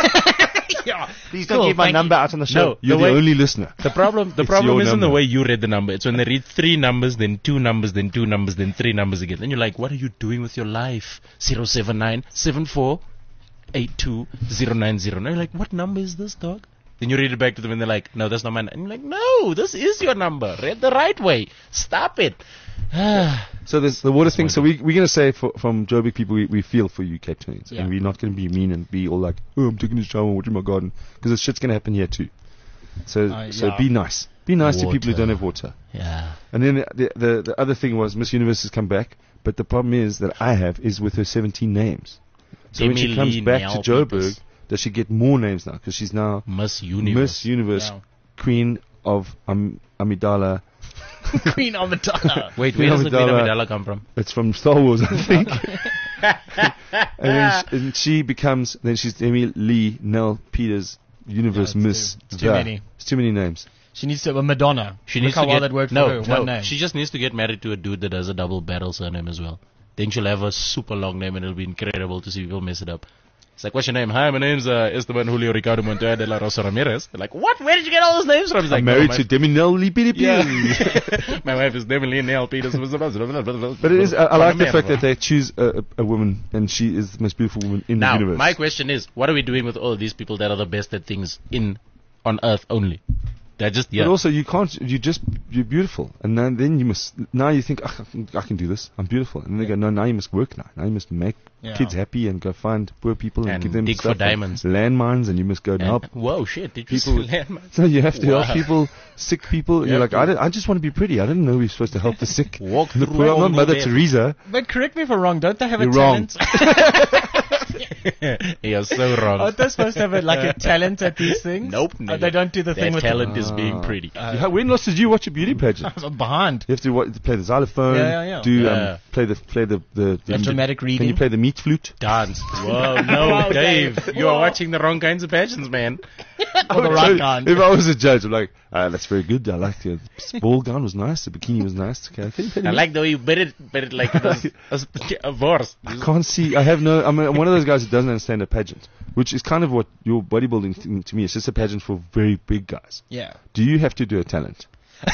Speaker 2: Please
Speaker 3: don't give my number
Speaker 2: out on the
Speaker 3: show. No,
Speaker 2: You're
Speaker 3: the
Speaker 2: the,
Speaker 3: way-
Speaker 2: only listener.
Speaker 3: The problem, the
Speaker 2: It's
Speaker 3: problem
Speaker 2: your
Speaker 3: isn't the
Speaker 2: number.
Speaker 3: way you read the number. It's when they read three numbers, then two numbers, then two numbers, then three numbers again. Then you're like, what are you doing with your life? Zero seven nine seven four eight two zero nine zero. And you're like, what number is this, dog? Then you read it back to them, and they're like, no, that's not my number. And you're like, no, this is your number. Read the right way. Stop it.
Speaker 2: So there's the water thing. So we we're gonna say for, from Joburg people, we, we feel for you, Cape Townians,
Speaker 4: Yeah.
Speaker 2: and we're not gonna be mean and be all like, oh, I'm taking a shower, watching my garden, because this shit's gonna happen here too. So
Speaker 4: Uh,
Speaker 2: so
Speaker 4: yeah.
Speaker 2: be nice. Be nice to people who
Speaker 3: Water.
Speaker 2: don't have water.
Speaker 3: Yeah.
Speaker 2: And then the, the, the, the other thing was Miss Universe has come back, but the problem is that I have is with her seventeen names. So when she
Speaker 3: Demi
Speaker 2: comes
Speaker 3: Lee
Speaker 2: back
Speaker 3: Nell
Speaker 2: to Joburg,
Speaker 3: Peters.
Speaker 2: does she get more names now? Because she's now
Speaker 3: Miss Universe.
Speaker 2: Miss Universe,
Speaker 4: Yeah.
Speaker 2: Queen of um, Amidala.
Speaker 4: Queen Amidala.
Speaker 3: Wait,
Speaker 2: Queen
Speaker 3: where does the Queen
Speaker 2: Amidala.
Speaker 3: Amidala come from?
Speaker 2: It's from Star Wars, I think. and, then she, and she becomes, then she's Demi Lee Nell Peters, Universe
Speaker 4: Yeah, it's
Speaker 2: Miss.
Speaker 4: too- it's too
Speaker 2: the.
Speaker 4: many.
Speaker 2: It's too many names.
Speaker 4: She needs to, uh, Madonna.
Speaker 3: She
Speaker 4: Look
Speaker 3: needs
Speaker 4: how
Speaker 3: to
Speaker 4: well
Speaker 3: get
Speaker 4: that worked
Speaker 3: no,
Speaker 4: for her.
Speaker 3: no.
Speaker 4: One name.
Speaker 3: She just needs to get married to a dude that does a double barrel surname as well. Then she'll have a super long name, and it'll be incredible to see people mess it up. It's like, what's your name? Hi, my name's uh, Esteban Julio Ricardo Montoya de la Rosa Ramirez. They're like, what? Where did you get all those names from? He's like,
Speaker 2: I'm
Speaker 3: no,
Speaker 2: married
Speaker 3: my,
Speaker 2: to Deminel Lipidi.
Speaker 3: yeah. My wife is Deminel Neal Peters.
Speaker 2: But it is. I, I like the fact that they choose a, a, a woman, and she is the most beautiful woman in
Speaker 3: Now,
Speaker 2: the universe.
Speaker 3: my question is, what are we doing with all of these people that are the best at things in on Earth only? They're just yeah.
Speaker 2: But also, you can't. You just you're beautiful, and then, then you must. Now you think, "Ugh, I can, I can do this. I'm beautiful, and then they go, no. Now you must work. Now, now you must make
Speaker 4: Yeah.
Speaker 2: kids happy and go find poor people and,
Speaker 3: And
Speaker 2: give them
Speaker 3: dig for
Speaker 2: stuff and
Speaker 3: diamonds.
Speaker 2: landmines, and you must go and help.
Speaker 3: And, whoa, shit! Did you
Speaker 2: People-
Speaker 3: see landmines?
Speaker 2: So you have to
Speaker 3: Wow.
Speaker 2: help people, sick people. And
Speaker 3: You
Speaker 2: you're
Speaker 3: have
Speaker 2: like, I,
Speaker 3: to-
Speaker 2: don't, I just want to be pretty. I didn't know we were supposed to help the sick.
Speaker 3: Walk
Speaker 2: And the
Speaker 3: through
Speaker 2: poor. I'm not
Speaker 3: all
Speaker 2: Mother
Speaker 3: death.
Speaker 2: Teresa.
Speaker 4: But correct me if I'm wrong. Don't they have
Speaker 2: You're
Speaker 4: a
Speaker 2: wrong.
Speaker 4: talent?
Speaker 3: You're so wrong.
Speaker 4: Aren't they supposed to have a, like a talent at these things?
Speaker 3: Nope.
Speaker 4: Oh,
Speaker 3: nigga.
Speaker 4: they don't do the
Speaker 3: Their
Speaker 4: thing with
Speaker 3: talent
Speaker 4: the,
Speaker 3: is being pretty.
Speaker 2: Yeah, when last did you watch a beauty pageant?
Speaker 4: I'm behind.
Speaker 2: You have to wa- play the xylophone.
Speaker 4: Yeah, yeah, yeah.
Speaker 2: Do
Speaker 3: Yeah.
Speaker 2: um, play the play the the, the
Speaker 4: The dramatic
Speaker 2: Can you
Speaker 4: reading.
Speaker 2: play the meat flute?
Speaker 3: Dance. Whoa, no,
Speaker 4: Wow,
Speaker 3: Dave.
Speaker 4: Dave.
Speaker 3: You are
Speaker 4: Whoa.
Speaker 3: watching the wrong kinds of pageants, man.
Speaker 4: Or the
Speaker 2: So
Speaker 4: right kind.
Speaker 2: If I was a judge, I'm like, ah, that's very good. I like the ball gown was nice. The bikini was nice. Okay, can you play the
Speaker 3: I
Speaker 2: meat?
Speaker 3: like the way you bet it, bet it like it was a, a verse.
Speaker 2: I can't see. I have no. I'm, a, I'm one of those guys who doesn't understand a pageant, which is kind of what your bodybuilding thing to me. It's just a pageant for very big guys.
Speaker 4: Yeah.
Speaker 2: Do you have to do a talent?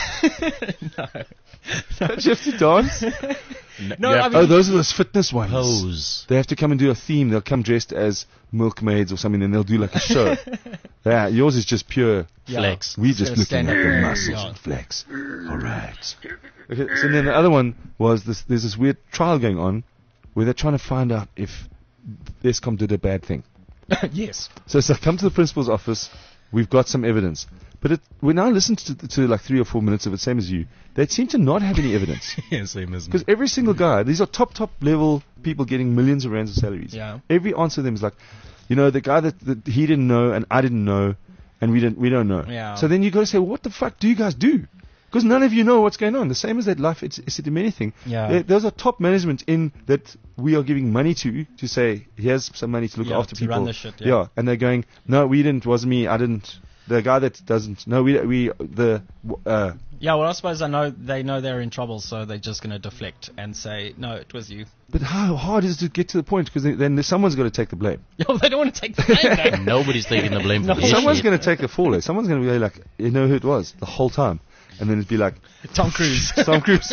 Speaker 4: no.
Speaker 2: Don't you have to dance?
Speaker 4: No,
Speaker 3: You
Speaker 4: I
Speaker 3: have
Speaker 4: mean,
Speaker 2: Oh, those are those fitness ones.
Speaker 3: pose.
Speaker 2: They have to come and do a theme. They'll come dressed as milkmaids or something, and they'll do like a show. Yeah, yours is just pure
Speaker 4: yeah.
Speaker 3: Flex.
Speaker 2: We just
Speaker 4: Gotta
Speaker 2: looking
Speaker 4: stand
Speaker 2: at
Speaker 4: up
Speaker 2: the
Speaker 4: and-
Speaker 2: muscles
Speaker 4: yeah.
Speaker 2: and flex. All right. Okay, so then the other one was this. There's this weird trial going on where they're trying to find out if Eskom did a bad thing.
Speaker 4: yes.
Speaker 2: So it's like, come to the principal's office. We've got some evidence. But it, when I listened to, to like three or four minutes of it, same as you, they seem to not have any evidence.
Speaker 3: Yeah, same as me.
Speaker 2: Because every single guy, these are top, top level people getting millions of rands of salaries.
Speaker 4: Yeah.
Speaker 2: Every answer to them is like, you know, the guy that, that he didn't know and I didn't know and we didn't, we don't know.
Speaker 4: Yeah.
Speaker 2: So then you got to say, well, what the fuck do you guys do? Because none of you know what's going on. The same as that life, it's, it's a anything.
Speaker 4: Yeah.
Speaker 2: There- Those are top management in that we are giving money to, to say, here's some money to look
Speaker 4: Yeah,
Speaker 2: after
Speaker 4: to
Speaker 2: people.
Speaker 4: run the shit, yeah.
Speaker 2: And they're going, no, we didn't, wasn't me, I didn't. The guy that doesn't, no, we, we, the, uh,
Speaker 4: Yeah, well, I suppose I know they know they're in trouble, so they're just going to deflect and say, no, it was you.
Speaker 2: but how hard is it to get to the point? Because then someone's got to take the blame.
Speaker 4: Yo, they don't want to take the blame, though.
Speaker 3: Nobody's taking the blame for
Speaker 4: No,
Speaker 3: this
Speaker 2: Someone's
Speaker 3: shit.
Speaker 2: going to take the fall. eh? Someone's going to be like, you know who it was the whole time, and then it'd be like
Speaker 4: Tom Cruise.
Speaker 2: Tom Cruise.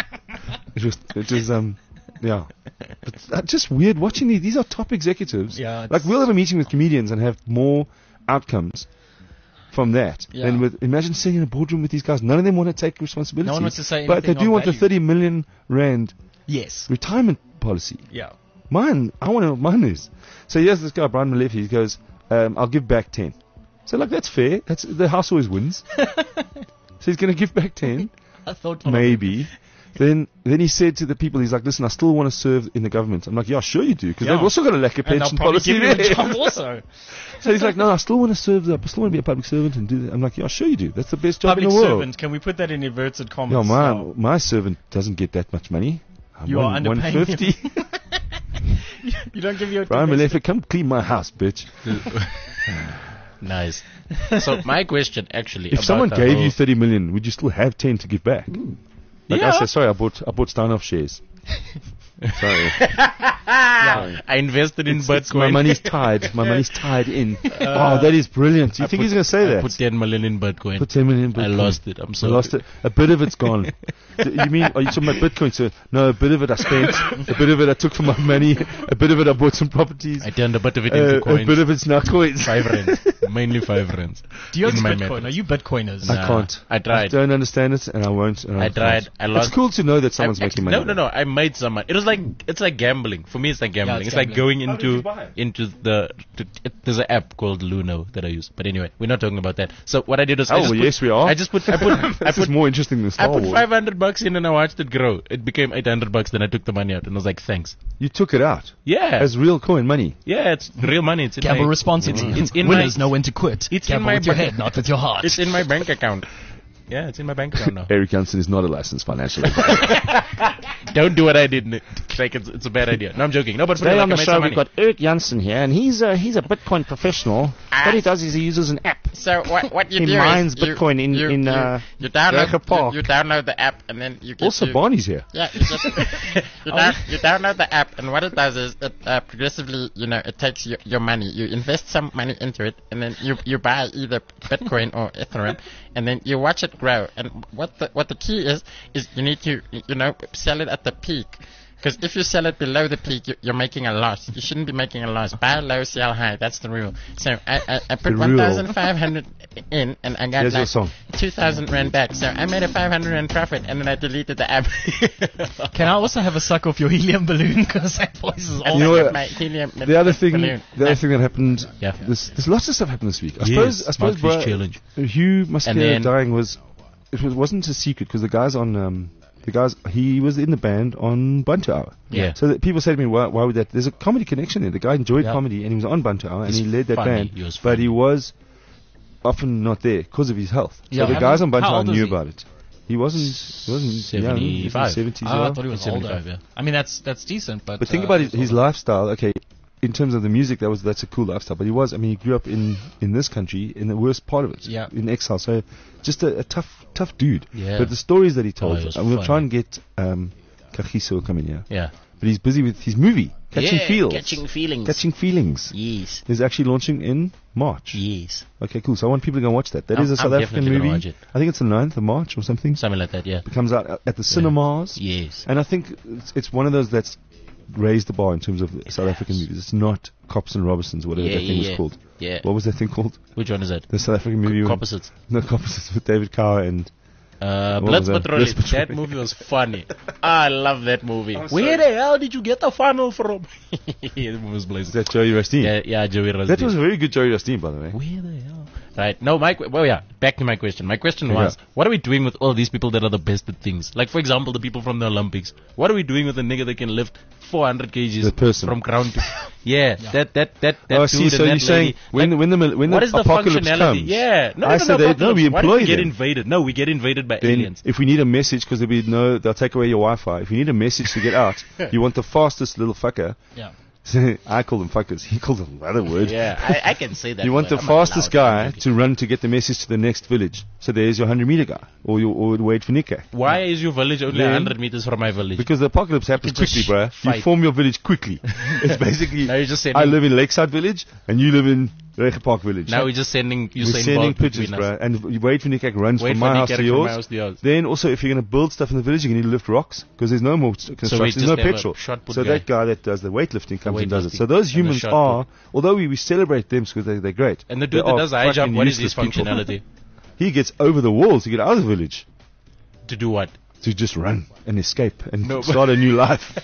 Speaker 2: it was, it was, um, yeah. But uh, just weird watching these. These are top executives.
Speaker 4: Yeah, it's-
Speaker 2: Like we'll have a meeting with comedians and have more outcomes from that.
Speaker 4: Yeah.
Speaker 2: And with imagine sitting in a boardroom with these guys. None of them want to take responsibility.
Speaker 4: No one wants to say
Speaker 2: but they
Speaker 4: anything
Speaker 2: do
Speaker 4: of
Speaker 2: want the
Speaker 4: value.
Speaker 2: thirty million rand
Speaker 4: Yes.
Speaker 2: retirement policy.
Speaker 4: Yeah.
Speaker 2: Mine, I want to know what mine is. So here's this guy, Brian Malefi. He goes, um, I'll give back ten. So like that's fair. That's the house always wins. So he's going to give back ten,
Speaker 4: I thought
Speaker 2: maybe. Then then he said to the people, he's like, listen, I still want to serve in the government. I'm like, yeah, sure you do, because
Speaker 4: Yeah.
Speaker 2: they've also got a lack of
Speaker 4: and they'll
Speaker 2: pension
Speaker 4: probably
Speaker 2: policy
Speaker 4: give you a
Speaker 2: there.
Speaker 4: job also.
Speaker 2: So he's like, no, I still want to serve. The, I still want to be a public servant and do that. I'm like, yeah, sure you do. That's the best job
Speaker 4: Public
Speaker 2: in the world.
Speaker 4: servant. Can we put that in inverted commas?
Speaker 2: Yeah, my
Speaker 4: Oh.
Speaker 2: my servant doesn't get that much money. I'm
Speaker 4: You are
Speaker 2: one-
Speaker 4: underpaying
Speaker 2: one fifty.
Speaker 4: him. You don't give your
Speaker 2: Brian Malefi, come clean my house, bitch.
Speaker 3: Nice. So my question, actually,
Speaker 2: If
Speaker 3: about
Speaker 2: someone
Speaker 3: the
Speaker 2: gave
Speaker 3: whole-
Speaker 2: you thirty million, would you still have ten to give back? Like
Speaker 3: Yeah.
Speaker 2: I said, sorry, I bought I bought Steinhoff shares. Sorry,
Speaker 3: Yeah, I invested in
Speaker 2: It's- it's-
Speaker 3: Bitcoin.
Speaker 2: my money's tied. My money's tied in. oh, that is brilliant. You
Speaker 3: I
Speaker 2: think
Speaker 3: put-
Speaker 2: he's going to say
Speaker 3: I
Speaker 2: that?
Speaker 3: put ten million in Bitcoin.
Speaker 2: Put ten million. in
Speaker 3: I
Speaker 2: Bitcoin.
Speaker 3: lost it. I'm
Speaker 2: I
Speaker 3: sorry.
Speaker 2: lost it. A bit of it's gone. D- you mean, are you talking about Bitcoin, sir? No, a bit of it I spent. A bit of it I took from my money. A bit of it I bought some properties.
Speaker 3: I turned a bit of it
Speaker 2: Uh,
Speaker 3: into
Speaker 2: a
Speaker 3: coins.
Speaker 2: bit of it's now coins.
Speaker 3: Five rands. Mainly five rands.
Speaker 4: Do you own
Speaker 3: in my
Speaker 4: Bitcoin?
Speaker 3: metal.
Speaker 4: Are you Bitcoiners?
Speaker 2: I
Speaker 3: Nah,
Speaker 2: can't.
Speaker 3: I tried.
Speaker 2: don't understand it, and I won't. And
Speaker 3: I
Speaker 2: can't.
Speaker 3: tried. I lost-
Speaker 2: It's cool to know that someone's
Speaker 3: I-
Speaker 2: making money.
Speaker 3: No, no, no. I made some money. It was like it's like gambling. For me, it's like gambling.
Speaker 4: it's
Speaker 3: it's like
Speaker 4: gambling.
Speaker 3: going
Speaker 2: How did you
Speaker 3: into
Speaker 2: buy it?
Speaker 3: into the. To, it, there's an app called Luno that I use. But anyway, we're not talking about that. So what I did was, I
Speaker 2: Oh,
Speaker 3: just
Speaker 2: well,
Speaker 3: put,
Speaker 2: yes, we are.
Speaker 3: I just put. I put. I
Speaker 2: this
Speaker 3: put.
Speaker 2: is more interesting than
Speaker 3: I
Speaker 2: Star
Speaker 3: put
Speaker 2: Wars.
Speaker 3: five hundred bucks in and I watched it grow. It became eight hundred bucks. Then I took the money out and I was like, thanks.
Speaker 2: You took it out
Speaker 3: Yeah,
Speaker 2: as real coin money.
Speaker 3: yeah. It's real money. It's in
Speaker 4: Gamble
Speaker 3: my,
Speaker 4: responsibly.
Speaker 3: It's, it's in
Speaker 4: Winners
Speaker 3: my.
Speaker 4: know when to quit.
Speaker 3: It's in
Speaker 4: Gamble
Speaker 3: my
Speaker 4: with your
Speaker 3: bank-
Speaker 4: head, not with your heart.
Speaker 3: It's in my bank account. Yeah, it's in my bank account now.
Speaker 2: Eric Jansen is not a licensed financial advisor.
Speaker 3: Don't do what I did. Nick. like it's, it's a bad idea. No, I'm joking. No, but for
Speaker 5: Today
Speaker 3: real,
Speaker 5: on
Speaker 3: like,
Speaker 5: the
Speaker 3: I made
Speaker 5: show
Speaker 3: some
Speaker 5: we've
Speaker 3: money.
Speaker 5: got Eric Janssen here, and he's a, he's a Bitcoin professional. what he does is he uses an app.
Speaker 6: So what what you
Speaker 5: He
Speaker 6: do
Speaker 5: mines
Speaker 6: is you,
Speaker 5: Bitcoin in-
Speaker 6: you,
Speaker 5: in,
Speaker 6: you,
Speaker 5: uh,
Speaker 6: you download
Speaker 5: Burger Park.
Speaker 6: you, you download the app and then you get
Speaker 2: Also,
Speaker 6: to,
Speaker 2: Barney's here.
Speaker 6: yeah you, just, you, down, you download the app and what it does is it uh, progressively you know it takes your, your money, you invest some money into it, and then you you buy either Bitcoin or Ethereum, and then you watch it grow. And what the what the key is is you need to you know sell it at the peak. Because if you sell it below the peak, you- you're making a loss. You shouldn't be making a loss. Buy low, sell high. That's the rule. So I, I, I put
Speaker 2: The
Speaker 6: one
Speaker 2: rule.
Speaker 6: thousand five hundred in, and I got
Speaker 2: Here's your
Speaker 6: like
Speaker 2: song.
Speaker 6: two thousand rand back. So I made a five hundred rand profit, and then I deleted the app.
Speaker 4: Can I also have a suck off your helium balloon? Because that voice is
Speaker 6: And
Speaker 4: awesome.
Speaker 2: You know
Speaker 6: I got
Speaker 2: what?
Speaker 6: my helium
Speaker 2: The other thing,
Speaker 6: balloon.
Speaker 2: the other thing that happened.
Speaker 3: Yeah.
Speaker 2: There's, there's lots of stuff happened this week. I
Speaker 3: Yes,
Speaker 2: suppose. I suppose.
Speaker 3: Mark Fish
Speaker 2: bro,
Speaker 3: challenge.
Speaker 2: Hugh Muscat
Speaker 3: And then-
Speaker 2: dying was. It was, wasn't a secret because the guys on. Um, the guys. He was in the band on Bunto Hour.
Speaker 3: Yeah.
Speaker 2: So that people say to me, why, why would that? There's a comedy connection there. The guy enjoyed
Speaker 4: Yeah.
Speaker 2: comedy and he was on Bunto Hour and
Speaker 3: He's
Speaker 2: he led that
Speaker 3: funny.
Speaker 2: band.
Speaker 3: He was
Speaker 2: but
Speaker 3: funny.
Speaker 2: he was often not there because of his health.
Speaker 4: Yeah.
Speaker 2: So the
Speaker 4: How
Speaker 2: guys
Speaker 4: many-
Speaker 2: on Bunto
Speaker 4: how
Speaker 2: Hour
Speaker 4: old is
Speaker 2: knew
Speaker 4: he?
Speaker 2: about it. He wasn't. He wasn't
Speaker 3: seventy-five.
Speaker 2: seventies.
Speaker 4: Oh, I thought he was older.
Speaker 3: seventy-five, yeah.
Speaker 4: I mean, that's that's decent, but
Speaker 2: But think
Speaker 4: uh,
Speaker 2: about his,
Speaker 4: he's
Speaker 2: his
Speaker 4: older.
Speaker 2: lifestyle. Okay, in terms of the music, that was that's a cool lifestyle. But he was. I mean, he grew up in in this country in the worst part of it.
Speaker 4: Yeah.
Speaker 2: In exile. So just a, a tough tough dude.
Speaker 3: Yeah.
Speaker 2: But the stories that he told,
Speaker 3: Oh, he was
Speaker 2: and we'll
Speaker 3: funny.
Speaker 2: try and get um, Kagiso come in here.
Speaker 3: Yeah.
Speaker 2: But he's busy with his movie, Catching
Speaker 3: yeah,
Speaker 2: Feels.
Speaker 3: Catching feelings.
Speaker 2: Catching Feelings
Speaker 3: Yes.
Speaker 2: is actually launching in March.
Speaker 3: Yes.
Speaker 2: Okay, cool. So I want people to go watch that. That
Speaker 3: I'm-
Speaker 2: is a South
Speaker 3: I'm
Speaker 2: African
Speaker 3: definitely gonna
Speaker 2: movie.
Speaker 3: watch it.
Speaker 2: I think it's the ninth of March or something.
Speaker 3: Something like that, yeah.
Speaker 2: It comes out at the cinemas.
Speaker 3: Yes.
Speaker 2: And I think it's, it's one of those that's raised the bar in terms of South African movies. It's not Cops and Robinsons, whatever
Speaker 3: Yeah,
Speaker 2: that thing
Speaker 3: yeah,
Speaker 2: was
Speaker 3: yeah.
Speaker 2: called.
Speaker 3: Yeah.
Speaker 2: What was that thing called?
Speaker 3: Which one is that?
Speaker 2: The South African movie. with-
Speaker 3: Opposites.
Speaker 2: No, Cops with David Cower and
Speaker 3: Uh,
Speaker 2: What
Speaker 3: Blitz
Speaker 2: was that?
Speaker 3: Patrol.
Speaker 2: Blitz Patrol.
Speaker 3: That movie was funny. I love that movie. Where the hell did you get the funnel from? Yeah, the movie was
Speaker 2: is
Speaker 3: blazing.
Speaker 2: that Joey Rasteen?
Speaker 3: Yeah, yeah, Joey Rasteen.
Speaker 2: That was a very good Joey Rasteen, by the way.
Speaker 3: Where the hell? Right. No, my qu- well, yeah. Back to my question. My question
Speaker 2: Yeah.
Speaker 3: was, what are we doing with all these people that are the best at things? Like, for example, the people from the Olympics. What are we doing with a nigga that can lift four hundred kilograms
Speaker 2: The person.
Speaker 3: from ground to? Yeah, that that that that
Speaker 2: Oh, I
Speaker 3: dude
Speaker 2: see.
Speaker 3: and
Speaker 2: So
Speaker 3: that
Speaker 2: you're saying
Speaker 3: lady.
Speaker 2: when
Speaker 3: Like,
Speaker 2: when the mil- when
Speaker 3: what
Speaker 2: the
Speaker 3: is the
Speaker 2: apocalypse
Speaker 3: functionality?
Speaker 2: comes?
Speaker 3: Yeah. No,
Speaker 2: I
Speaker 3: no,
Speaker 2: said
Speaker 3: no,
Speaker 2: they- no,
Speaker 3: apocalypse.
Speaker 2: we
Speaker 3: What if
Speaker 2: employ
Speaker 3: we get
Speaker 2: them.
Speaker 3: invaded? No, we get invaded by
Speaker 2: Then
Speaker 3: aliens.
Speaker 2: if we need a message, because there'll be no, they'll take away your Wi-Fi. If you need a message to get out, you want the fastest little fucker.
Speaker 4: Yeah.
Speaker 2: I call them fuckers. He called them another word.
Speaker 3: Yeah, I, I can say that.
Speaker 2: You want
Speaker 3: word.
Speaker 2: the
Speaker 3: I'm not
Speaker 2: fastest
Speaker 3: allowed. I'm
Speaker 2: guy
Speaker 3: joking.
Speaker 2: to run to get the message to the next village. So there's your hundred meter guy, or your or wait for Nika.
Speaker 3: Why is your village only
Speaker 2: Then-
Speaker 3: one hundred meters from my village?
Speaker 2: Because the apocalypse happens
Speaker 3: You just
Speaker 2: quickly, bruh. You
Speaker 3: fight.
Speaker 2: form your village quickly. It's basically.
Speaker 3: Now you're just saying.
Speaker 2: I live in Lakeside Village, and you live in Rege Park Village.
Speaker 3: Now we're just sending you
Speaker 2: We're
Speaker 3: saying
Speaker 2: sending pictures, bruh. And you wait for Nikak runs
Speaker 3: Wait
Speaker 2: from
Speaker 3: for
Speaker 2: my house
Speaker 3: Nikak
Speaker 2: to
Speaker 3: from
Speaker 2: yours.
Speaker 3: my house to yours.
Speaker 2: Then also, if you're going to build stuff in the village, you need to lift rocks because there's no more st- construction.
Speaker 3: just
Speaker 2: there's no
Speaker 3: have a
Speaker 2: petrol.
Speaker 3: shot put
Speaker 2: So
Speaker 3: guy.
Speaker 2: that guy that does the weightlifting comes and does it.
Speaker 3: weightlifting
Speaker 2: So those
Speaker 3: and the
Speaker 2: humans
Speaker 3: shot
Speaker 2: are, although we, we celebrate them because they, they're great.
Speaker 3: And the
Speaker 2: they
Speaker 3: dude that
Speaker 2: are
Speaker 3: does high jump,
Speaker 2: fucking
Speaker 3: what is his
Speaker 2: useless people.
Speaker 3: functionality?
Speaker 2: He gets over the wall to get out of the village
Speaker 3: To do what?
Speaker 2: to just run and escape and
Speaker 3: No, but-
Speaker 2: start a new life.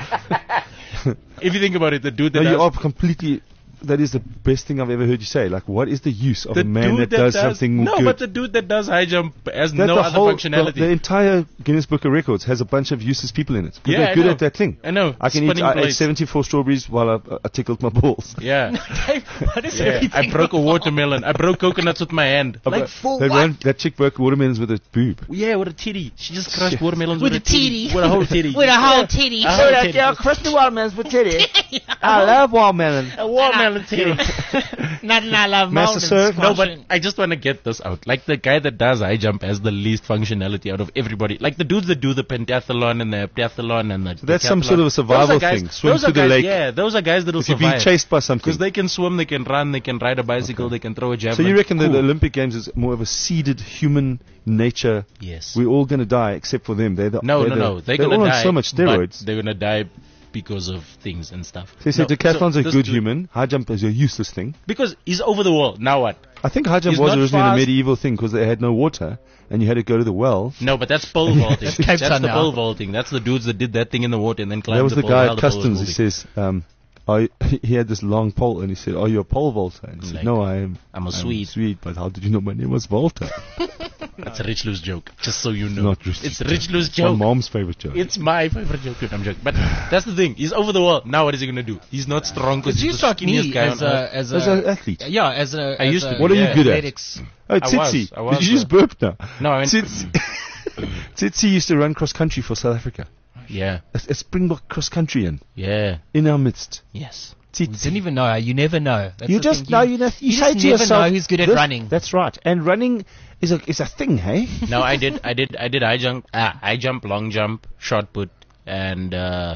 Speaker 3: If you think about it, the dude
Speaker 2: No,
Speaker 3: that
Speaker 2: you
Speaker 3: does,
Speaker 2: are completely. That is the best thing I've ever heard you say. Like, what is the use of
Speaker 3: the
Speaker 2: a man
Speaker 3: dude
Speaker 2: that, does, something
Speaker 3: no,
Speaker 2: good?
Speaker 3: but the dude that does high jump has
Speaker 2: That
Speaker 3: no
Speaker 2: the
Speaker 3: other
Speaker 2: whole,
Speaker 3: functionality.
Speaker 2: The, the entire Guinness Book of Records has a bunch of useless people in it. 'Cause
Speaker 3: Yeah,
Speaker 2: they're
Speaker 3: I
Speaker 2: good
Speaker 3: know.
Speaker 2: at that thing.
Speaker 3: I know.
Speaker 2: I can eat.
Speaker 3: Spinning
Speaker 2: I ate
Speaker 3: plates.
Speaker 2: seventy-four strawberries while I, I tickled my balls.
Speaker 3: Yeah.
Speaker 4: What is
Speaker 3: yeah.
Speaker 4: everything
Speaker 3: I broke a watermelon. I broke coconuts with my hand. Like, for
Speaker 2: that,
Speaker 3: what?
Speaker 2: one, that chick broke watermelons with a boob.
Speaker 3: Yeah, with a titty. She just crushed watermelons
Speaker 6: With
Speaker 3: with,
Speaker 6: a titty.
Speaker 3: With a whole titty.
Speaker 6: With a whole titty.
Speaker 3: A whole titty.
Speaker 2: Christmas watermelons with titty. I love watermelon.
Speaker 3: A watermelon titty.
Speaker 6: Not in I love
Speaker 2: Master
Speaker 6: mountains.
Speaker 2: Serve?
Speaker 3: No, but I just want to get this out. Like, the guy that does high jump has the least functionality out of everybody. Like, the dudes that do the pentathlon and the heptathlon and the
Speaker 2: So that's some sort of a
Speaker 3: decathlon,
Speaker 2: survival
Speaker 3: those are guys,
Speaker 2: thing. Swim
Speaker 3: those
Speaker 2: to
Speaker 3: are
Speaker 2: the
Speaker 3: guys,
Speaker 2: lake.
Speaker 3: Yeah, those are guys that will
Speaker 2: If you're
Speaker 3: survive.
Speaker 2: being chased by something.
Speaker 3: Because they can swim, they can run, they can ride a bicycle, they can throw a
Speaker 2: So
Speaker 3: javelin.
Speaker 2: you reckon that
Speaker 3: Cool.
Speaker 2: the Olympic Games is more of a seeded human nature?
Speaker 3: Yes.
Speaker 2: We're all going to die except for them. They're the,
Speaker 3: No,
Speaker 2: they're
Speaker 3: no,
Speaker 2: the,
Speaker 3: no. They're,
Speaker 2: they're
Speaker 3: gonna
Speaker 2: all
Speaker 3: die.
Speaker 2: on so much
Speaker 3: but
Speaker 2: steroids.
Speaker 3: They're gonna die because of things and stuff.
Speaker 2: So you said
Speaker 3: No,
Speaker 2: decathlon's
Speaker 3: so
Speaker 2: a
Speaker 3: this
Speaker 2: good
Speaker 3: dude-
Speaker 2: human. High jump is a useless thing.
Speaker 3: Because he's over the wall. Now what?
Speaker 2: I think high jump
Speaker 3: He's
Speaker 2: was
Speaker 3: not
Speaker 2: originally
Speaker 3: fast.
Speaker 2: a medieval thing because they had no water and you had to go to the well.
Speaker 3: No, but that's pole vaulting.
Speaker 4: Cape
Speaker 3: That's
Speaker 4: Town
Speaker 3: the
Speaker 4: now.
Speaker 3: pole vaulting. That's the dudes that did that thing in the water and then climbed
Speaker 2: That was
Speaker 3: the
Speaker 2: the
Speaker 3: pole
Speaker 2: guy
Speaker 3: while
Speaker 2: at
Speaker 3: the pole was
Speaker 2: customs. He
Speaker 3: moving.
Speaker 2: says, um, are you, he had this long pole and he said, "Are you a pole vaulter?" And he said,
Speaker 3: Like,
Speaker 2: "No, I am.
Speaker 3: I'm a
Speaker 2: I'm
Speaker 3: Swede."
Speaker 2: Swede, but how did you know my name was Walter?
Speaker 3: That's a Rich Loose joke. Just so you know.
Speaker 2: Not Rich
Speaker 3: It's
Speaker 2: Loose
Speaker 3: Rich Loose
Speaker 2: It's my
Speaker 3: joke.
Speaker 2: mom's favorite joke.
Speaker 3: It's my favorite joke. Dude, I'm joking. But that's the thing. He's over the wall. Now what is he going to do? He's not strong because
Speaker 4: Because you
Speaker 3: he's the
Speaker 4: struck
Speaker 3: skinniest
Speaker 4: me
Speaker 3: guy
Speaker 4: as
Speaker 3: on earth.
Speaker 4: a, as
Speaker 2: As
Speaker 4: a,
Speaker 2: an athlete.
Speaker 4: yeah, as a.
Speaker 3: I
Speaker 4: as
Speaker 3: used
Speaker 4: a
Speaker 3: to be.
Speaker 2: What are you
Speaker 3: Yeah.
Speaker 2: good at?
Speaker 4: athletics.
Speaker 2: Oh,
Speaker 3: I was,
Speaker 2: Tsitsi.
Speaker 3: I was,
Speaker 2: Did you just
Speaker 3: uh,
Speaker 2: burp now?
Speaker 3: No, I went-
Speaker 2: Tsitsi. Tsitsi used to run cross country for South Africa.
Speaker 3: Yeah,
Speaker 2: a, a Springbok cross country in
Speaker 3: yeah,
Speaker 2: in our midst.
Speaker 3: yes.
Speaker 4: You didn't even know. You never know. That's
Speaker 2: You
Speaker 4: the
Speaker 2: just
Speaker 4: thing.
Speaker 2: know, you know, you,
Speaker 4: you
Speaker 2: say
Speaker 4: just
Speaker 2: to
Speaker 4: never
Speaker 2: yourself,
Speaker 4: know who's good at
Speaker 2: this-
Speaker 4: running.
Speaker 2: That's right. And running is a is a thing, hey?
Speaker 3: No, I did, I did, I did high jump, uh, high jump, long jump, shot put, and uh,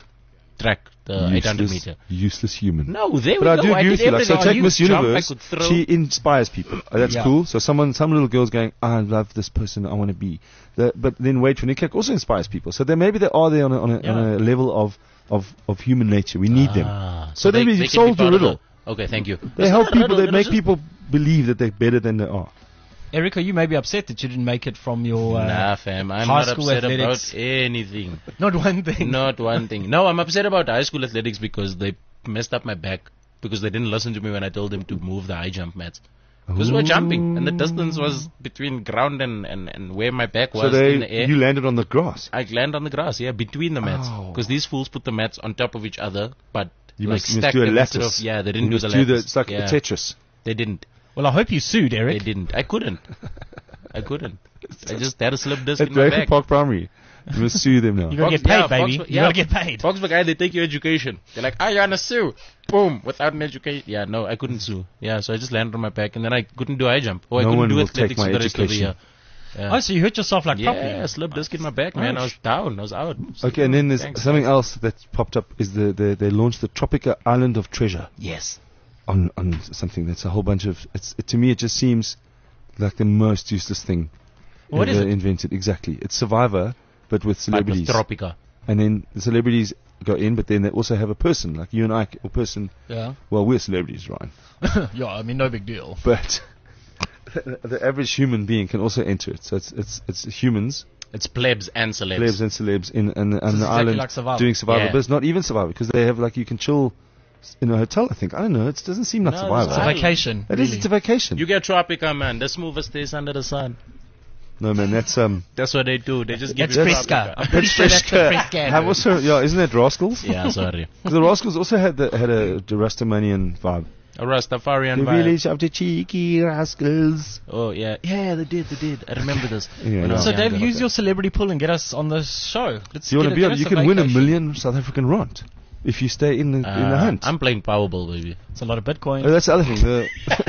Speaker 3: track the eight hundred
Speaker 2: Useless,
Speaker 3: meter.
Speaker 2: useless human.
Speaker 3: No, there
Speaker 2: But
Speaker 3: we
Speaker 2: I
Speaker 3: go.
Speaker 2: do
Speaker 3: I
Speaker 2: agree
Speaker 3: did
Speaker 2: with you. Like, so
Speaker 3: everything. I
Speaker 2: take
Speaker 3: could
Speaker 2: Miss
Speaker 3: jump, I
Speaker 2: Universe.
Speaker 3: could throw.
Speaker 2: She inspires people. Uh, That's
Speaker 4: Yeah.
Speaker 2: cool. So someone, some little girl's going, I love this person. I want to be. The, but then Wade van Niekerk also inspires people. So there maybe they are there on a, on a, on
Speaker 3: Yeah.
Speaker 2: a level of, of, of human nature. We need them.
Speaker 3: Ah,
Speaker 2: So then we
Speaker 3: can
Speaker 2: solved
Speaker 3: be
Speaker 2: your
Speaker 3: part of
Speaker 2: riddle.
Speaker 3: the- Okay, thank you.
Speaker 2: They
Speaker 3: It's
Speaker 2: help
Speaker 3: not a
Speaker 2: people.
Speaker 3: riddle,
Speaker 2: They
Speaker 3: they're
Speaker 2: make
Speaker 3: just-
Speaker 2: people believe that they're better than they are.
Speaker 4: Erica, you may be upset that you didn't make it from your uh,
Speaker 3: Nah, fam, I'm
Speaker 4: high
Speaker 3: not
Speaker 4: school
Speaker 3: upset
Speaker 4: athletics.
Speaker 3: about anything.
Speaker 4: Not one thing.
Speaker 3: Not one thing. No, I'm upset about high school athletics because they messed up my back because they didn't listen to me when I told them to move the high jump mats. Because we were jumping and the distance was between ground and, and, and where my back was
Speaker 2: So they,
Speaker 3: in the air.
Speaker 2: you landed on the grass.
Speaker 3: I land on the grass, yeah, between the mats.
Speaker 2: Oh.
Speaker 3: Because these fools put the mats on top of each other, but
Speaker 2: You
Speaker 3: like
Speaker 2: must, you must
Speaker 3: stacked
Speaker 2: do a
Speaker 3: them instead
Speaker 2: lattice.
Speaker 3: Of, yeah, they
Speaker 2: You
Speaker 3: didn't do
Speaker 2: must
Speaker 3: the lattice.
Speaker 2: It's like
Speaker 3: yeah,
Speaker 2: a Tetris.
Speaker 3: They didn't.
Speaker 4: Well, I hope you sued,
Speaker 3: They
Speaker 4: Eric.
Speaker 3: didn't. I couldn't. I couldn't. I just had a slip disc
Speaker 2: At
Speaker 3: in my
Speaker 2: Draycott
Speaker 3: back.
Speaker 2: Park Primary. You must sue them now.
Speaker 4: You gotta
Speaker 3: Fox-
Speaker 4: get paid,
Speaker 3: yeah,
Speaker 4: baby.
Speaker 3: Fox-
Speaker 4: you
Speaker 3: yeah.
Speaker 4: gotta get paid.
Speaker 3: Foxburg, I, they take your education. They're like, ah, you're on a sue. Boom, without an education. Yeah, no, I couldn't sue. Yeah, so I just landed on my back, and then I couldn't do high jump. Oh, I
Speaker 2: No
Speaker 3: couldn't
Speaker 2: one
Speaker 3: do
Speaker 2: will
Speaker 3: athletics
Speaker 2: take my
Speaker 3: for the rest of the
Speaker 2: education.
Speaker 3: year. Yeah.
Speaker 4: Oh, so you hurt yourself like
Speaker 3: Yeah,
Speaker 4: properly.
Speaker 3: slip disc in my back, man. I was down. I was out.
Speaker 2: Okay, and then there's
Speaker 3: Thanks,
Speaker 2: something
Speaker 3: thanks.
Speaker 2: else that popped up is the, the they launched the Tropica Island of Treasure
Speaker 3: Yes.
Speaker 2: on on something that's a whole bunch of it's it, to me it just seems like the most useless thing
Speaker 4: What is
Speaker 2: ever
Speaker 4: it?
Speaker 2: invented. Exactly, it's Survivor but with
Speaker 3: But with
Speaker 2: celebrities,
Speaker 3: Tropica.
Speaker 2: and then the celebrities go in, but then they also have a person like you and I, or person.
Speaker 4: Yeah.
Speaker 2: Well, we're celebrities, Ryan,
Speaker 4: yeah, I mean, no big deal.
Speaker 2: but the, the average human being can also enter it. So it's it's it's humans.
Speaker 3: It's plebs and celebs.
Speaker 2: Plebs and celebs in and, and
Speaker 4: it's
Speaker 2: the
Speaker 4: exactly
Speaker 2: island
Speaker 4: like Survivor.
Speaker 2: doing Survivor,
Speaker 3: Yeah.
Speaker 2: but it's not even Survivor because they have like you can chill s- in a hotel. I think I don't know. It doesn't seem like
Speaker 3: No,
Speaker 2: Survivor.
Speaker 4: It's a
Speaker 3: Right.
Speaker 4: vacation.
Speaker 2: It is.
Speaker 4: really.
Speaker 2: It's a vacation.
Speaker 3: You get Tropica, man. The smoothest days under the sun.
Speaker 2: no man, that's um.
Speaker 3: That's what they do. They just give
Speaker 4: That's
Speaker 3: you
Speaker 4: Fresca. I'm
Speaker 3: Tropica.
Speaker 4: pretty sure that's the Fresca.
Speaker 2: Have also yeah, isn't that Rascals?
Speaker 3: Yeah, sorry.
Speaker 2: 'Cause the Rascals also had the, had a the Rastamanian vibe.
Speaker 3: A Rastafarian
Speaker 2: The
Speaker 3: vibe.
Speaker 2: village of the cheeky rascals.
Speaker 3: Oh, yeah. Yeah, they did, they did. I remember this.
Speaker 2: Yeah,
Speaker 3: When I
Speaker 2: yeah.
Speaker 3: was
Speaker 4: So, Dave,
Speaker 3: younger.
Speaker 4: use your celebrity pull and get us on the show. Let's
Speaker 2: Do you want
Speaker 4: get
Speaker 2: to be
Speaker 4: a-
Speaker 2: on?
Speaker 4: get
Speaker 2: You
Speaker 4: us
Speaker 2: can win a
Speaker 4: vacation.
Speaker 2: million South African rand if you stay in the in the
Speaker 3: Uh,
Speaker 2: hunt.
Speaker 3: I'm playing Powerball, baby.
Speaker 4: It's a lot of Bitcoin.
Speaker 2: Oh, that's the other thing. The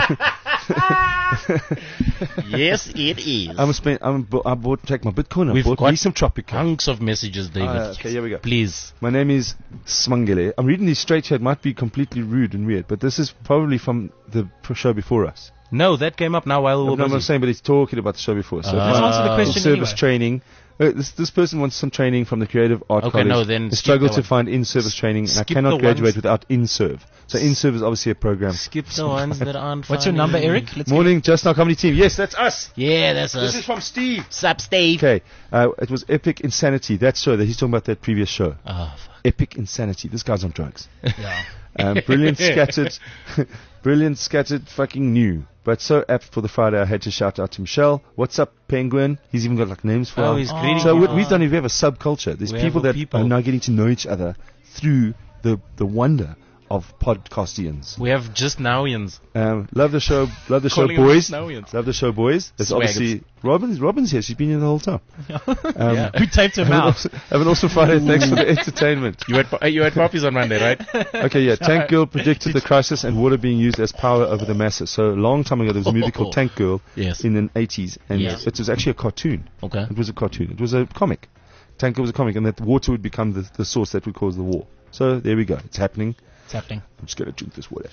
Speaker 6: Yes, it is.
Speaker 2: I'm spend. I'm bu- I bought take my Bitcoin. I
Speaker 3: We've
Speaker 2: bought
Speaker 3: got
Speaker 2: me some Tropica.
Speaker 3: Hunks of messages, David.
Speaker 2: Ah, okay, here we go.
Speaker 3: Please.
Speaker 2: My name is Smangele. I'm reading these straight here. It might be completely rude and weird, but this is probably from the pr- show before us.
Speaker 3: No, that came up now while we
Speaker 2: No,
Speaker 3: were
Speaker 2: no, I'm not
Speaker 3: busy.
Speaker 2: saying, but he's talking about the show before. So
Speaker 3: Ah.
Speaker 2: it
Speaker 3: Let's
Speaker 2: might-
Speaker 4: answer the
Speaker 2: or
Speaker 4: question
Speaker 2: service
Speaker 4: anyway.
Speaker 2: training. Uh, this, this person wants some training from the Creative Art
Speaker 3: Okay,
Speaker 2: College.
Speaker 3: no, then
Speaker 2: They
Speaker 3: skip
Speaker 2: struggle
Speaker 3: that
Speaker 2: to
Speaker 3: one.
Speaker 2: find in-service training, and I
Speaker 3: Skip
Speaker 2: cannot
Speaker 3: the
Speaker 2: graduate
Speaker 3: ones-
Speaker 2: without in-serve. So in-serve is obviously a program.
Speaker 3: Skip the ones that aren't
Speaker 4: What's your
Speaker 3: funny.
Speaker 4: number, Eric? Let's
Speaker 2: Morning, Just Now Comedy Team. Yes, that's us.
Speaker 3: Yeah, that's
Speaker 2: This
Speaker 3: us.
Speaker 2: is from Steve.
Speaker 3: Sup, Steve?
Speaker 2: Okay, uh, it was Epic Insanity. That show that he's talking about, that previous show.
Speaker 3: Oh, fuck.
Speaker 2: Epic Insanity. This guy's on drugs.
Speaker 4: get, yeah.
Speaker 2: Um, brilliant scattered, brilliant scattered fucking new. But so apt for the Friday, I had to shout out to Michelle. What's up, Penguin? He's even got like names for
Speaker 3: Oh,
Speaker 2: our-
Speaker 3: he's greeting
Speaker 2: So
Speaker 3: you.
Speaker 2: what we've done is we have a subculture. There's
Speaker 3: We
Speaker 2: people
Speaker 3: have a
Speaker 2: that
Speaker 3: people.
Speaker 2: are now getting to know each other through the, the wonder of podcastians.
Speaker 3: We have just nowians.
Speaker 2: Um, love the show, love the show,
Speaker 3: Calling them
Speaker 2: boys.
Speaker 3: nowians.
Speaker 2: Love the show, boys. It's
Speaker 3: Swaggers.
Speaker 2: obviously Robin's. Robin's here. She's been here the whole time. Um,
Speaker 3: Yeah.
Speaker 4: Who taped him
Speaker 2: Have an,
Speaker 4: out?
Speaker 2: awesome, have an awesome Friday. Thanks for the entertainment.
Speaker 3: You had, po- uh, you had poppies on Monday, right?
Speaker 2: Okay, yeah. Tank Girl predicted the crisis and water being used as power over the masses. So a long time ago, there was a movie called Tank Girl
Speaker 3: Yes.
Speaker 2: in the eighties, and
Speaker 3: Yes.
Speaker 2: it was actually a cartoon.
Speaker 3: Okay.
Speaker 2: It was a cartoon. It was a comic. Tank Girl was a comic, and that water would become the, the source that would cause the war. So there we go. It's happening.
Speaker 4: It's happening.
Speaker 2: I'm just gonna drink this water.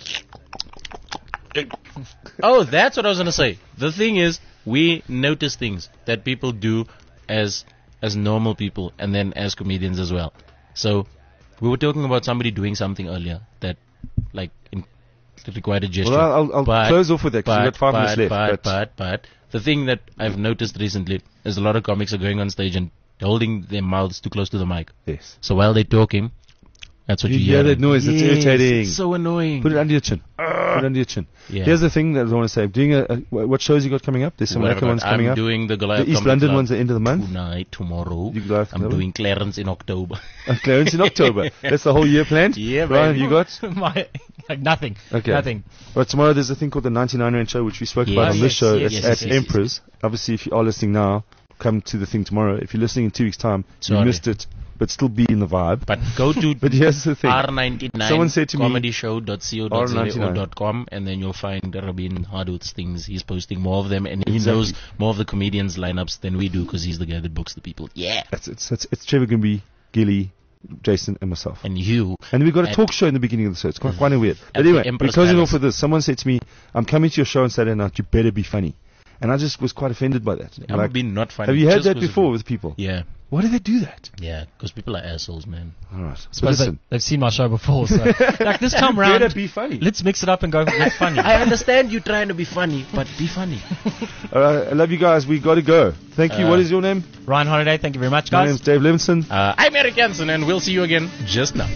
Speaker 3: Oh, that's what I was going to say. The thing is, we notice things that people do as as normal people and then as comedians as well. So, we were talking about somebody doing something earlier that, like, in, that required a gesture.
Speaker 2: Well, I'll, I'll
Speaker 3: But-
Speaker 2: close off with that because
Speaker 3: but,
Speaker 2: we've got five
Speaker 3: but,
Speaker 2: minutes left.
Speaker 3: but, but, but, the thing that I've noticed recently is a lot of comics are going on stage and holding their mouths too close to the mic.
Speaker 2: yes.
Speaker 3: So while they're talking, that's what you,
Speaker 2: You
Speaker 3: hear.
Speaker 2: hear that noise, it's
Speaker 3: Yes,
Speaker 2: irritating.
Speaker 3: It's so annoying.
Speaker 2: Put it under your chin. Put it under your chin.
Speaker 3: Yeah.
Speaker 2: Here's the thing that I want to say. Doing a, a wh- what shows you got coming up? There's some
Speaker 3: What
Speaker 2: Lekker
Speaker 3: about-
Speaker 2: ones coming
Speaker 3: I'm
Speaker 2: up.
Speaker 3: doing the Goliath
Speaker 2: The East
Speaker 3: Comedy
Speaker 2: London
Speaker 3: Club
Speaker 2: one's at the end of the month.
Speaker 3: tonight, tomorrow.
Speaker 2: You Goliath
Speaker 3: I'm
Speaker 2: Club.
Speaker 3: doing Clarence in October.
Speaker 2: Uh, Clarence in October. That's the whole year planned.
Speaker 3: Yeah,
Speaker 2: Ryan,
Speaker 3: baby.
Speaker 2: you got?
Speaker 4: My, like nothing.
Speaker 2: Okay.
Speaker 4: Nothing.
Speaker 2: But tomorrow there's a thing called the ninety-nine Rand Show, which we spoke about
Speaker 3: Yes.
Speaker 2: on this
Speaker 4: Yes,
Speaker 2: show.
Speaker 4: yes,
Speaker 2: It's
Speaker 3: yes,
Speaker 2: at
Speaker 3: yes, yes,
Speaker 2: Emperor's. Obviously, if you are listening now, come to the thing tomorrow. If you're listening in two weeks' time, you
Speaker 3: Sorry.
Speaker 2: missed it. but still be in the vibe.
Speaker 3: But go to
Speaker 2: But here's the thing.
Speaker 3: R ninety-nine
Speaker 2: Someone said to me-
Speaker 3: comedy show dot co dot za
Speaker 2: R ninety-nine.
Speaker 3: or dot com, and then you'll find Rabin Hardwood's things. He's posting more of them, and he
Speaker 2: Exactly.
Speaker 3: knows more of the comedians' lineups than we do because he's the guy that books the people. Yeah.
Speaker 2: It's, it's, it's, it's Trevor Gimby, Gilly, Jason, and myself.
Speaker 3: And you.
Speaker 2: And we've got a
Speaker 3: at-
Speaker 2: talk show in the beginning of the show. It's quite, quite weird. But
Speaker 3: At the
Speaker 2: anyway, we're
Speaker 3: Empress
Speaker 2: closing
Speaker 3: Palace.
Speaker 2: off with this. Someone said to me, I'm coming to your show on Saturday night. You better be funny. And I just was quite offended by that.
Speaker 3: I'm
Speaker 2: Like,
Speaker 3: being not funny.
Speaker 2: have you heard
Speaker 3: just
Speaker 2: that
Speaker 3: 'cause of
Speaker 2: before
Speaker 3: you.
Speaker 2: with people?
Speaker 3: Yeah.
Speaker 2: Why do they do that?
Speaker 3: Yeah. Because people are assholes, man.
Speaker 2: All right. But
Speaker 4: Suppose they,
Speaker 2: listen,
Speaker 4: they've seen my show before, so like this time round,
Speaker 2: better be funny.
Speaker 4: let's mix it up and go with funny.
Speaker 3: I understand you trying to be funny, but be funny.
Speaker 2: All right, I love you guys. We got to go. Thank you.
Speaker 3: Uh,
Speaker 2: what is your name?
Speaker 4: Ryan Holiday, thank you very much,
Speaker 2: My
Speaker 4: guys.
Speaker 2: name's Dave Levinson.
Speaker 3: Uh, I'm Eric Hansen, and we'll see you again just now.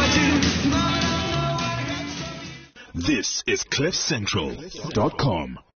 Speaker 1: This is cliff central dot com.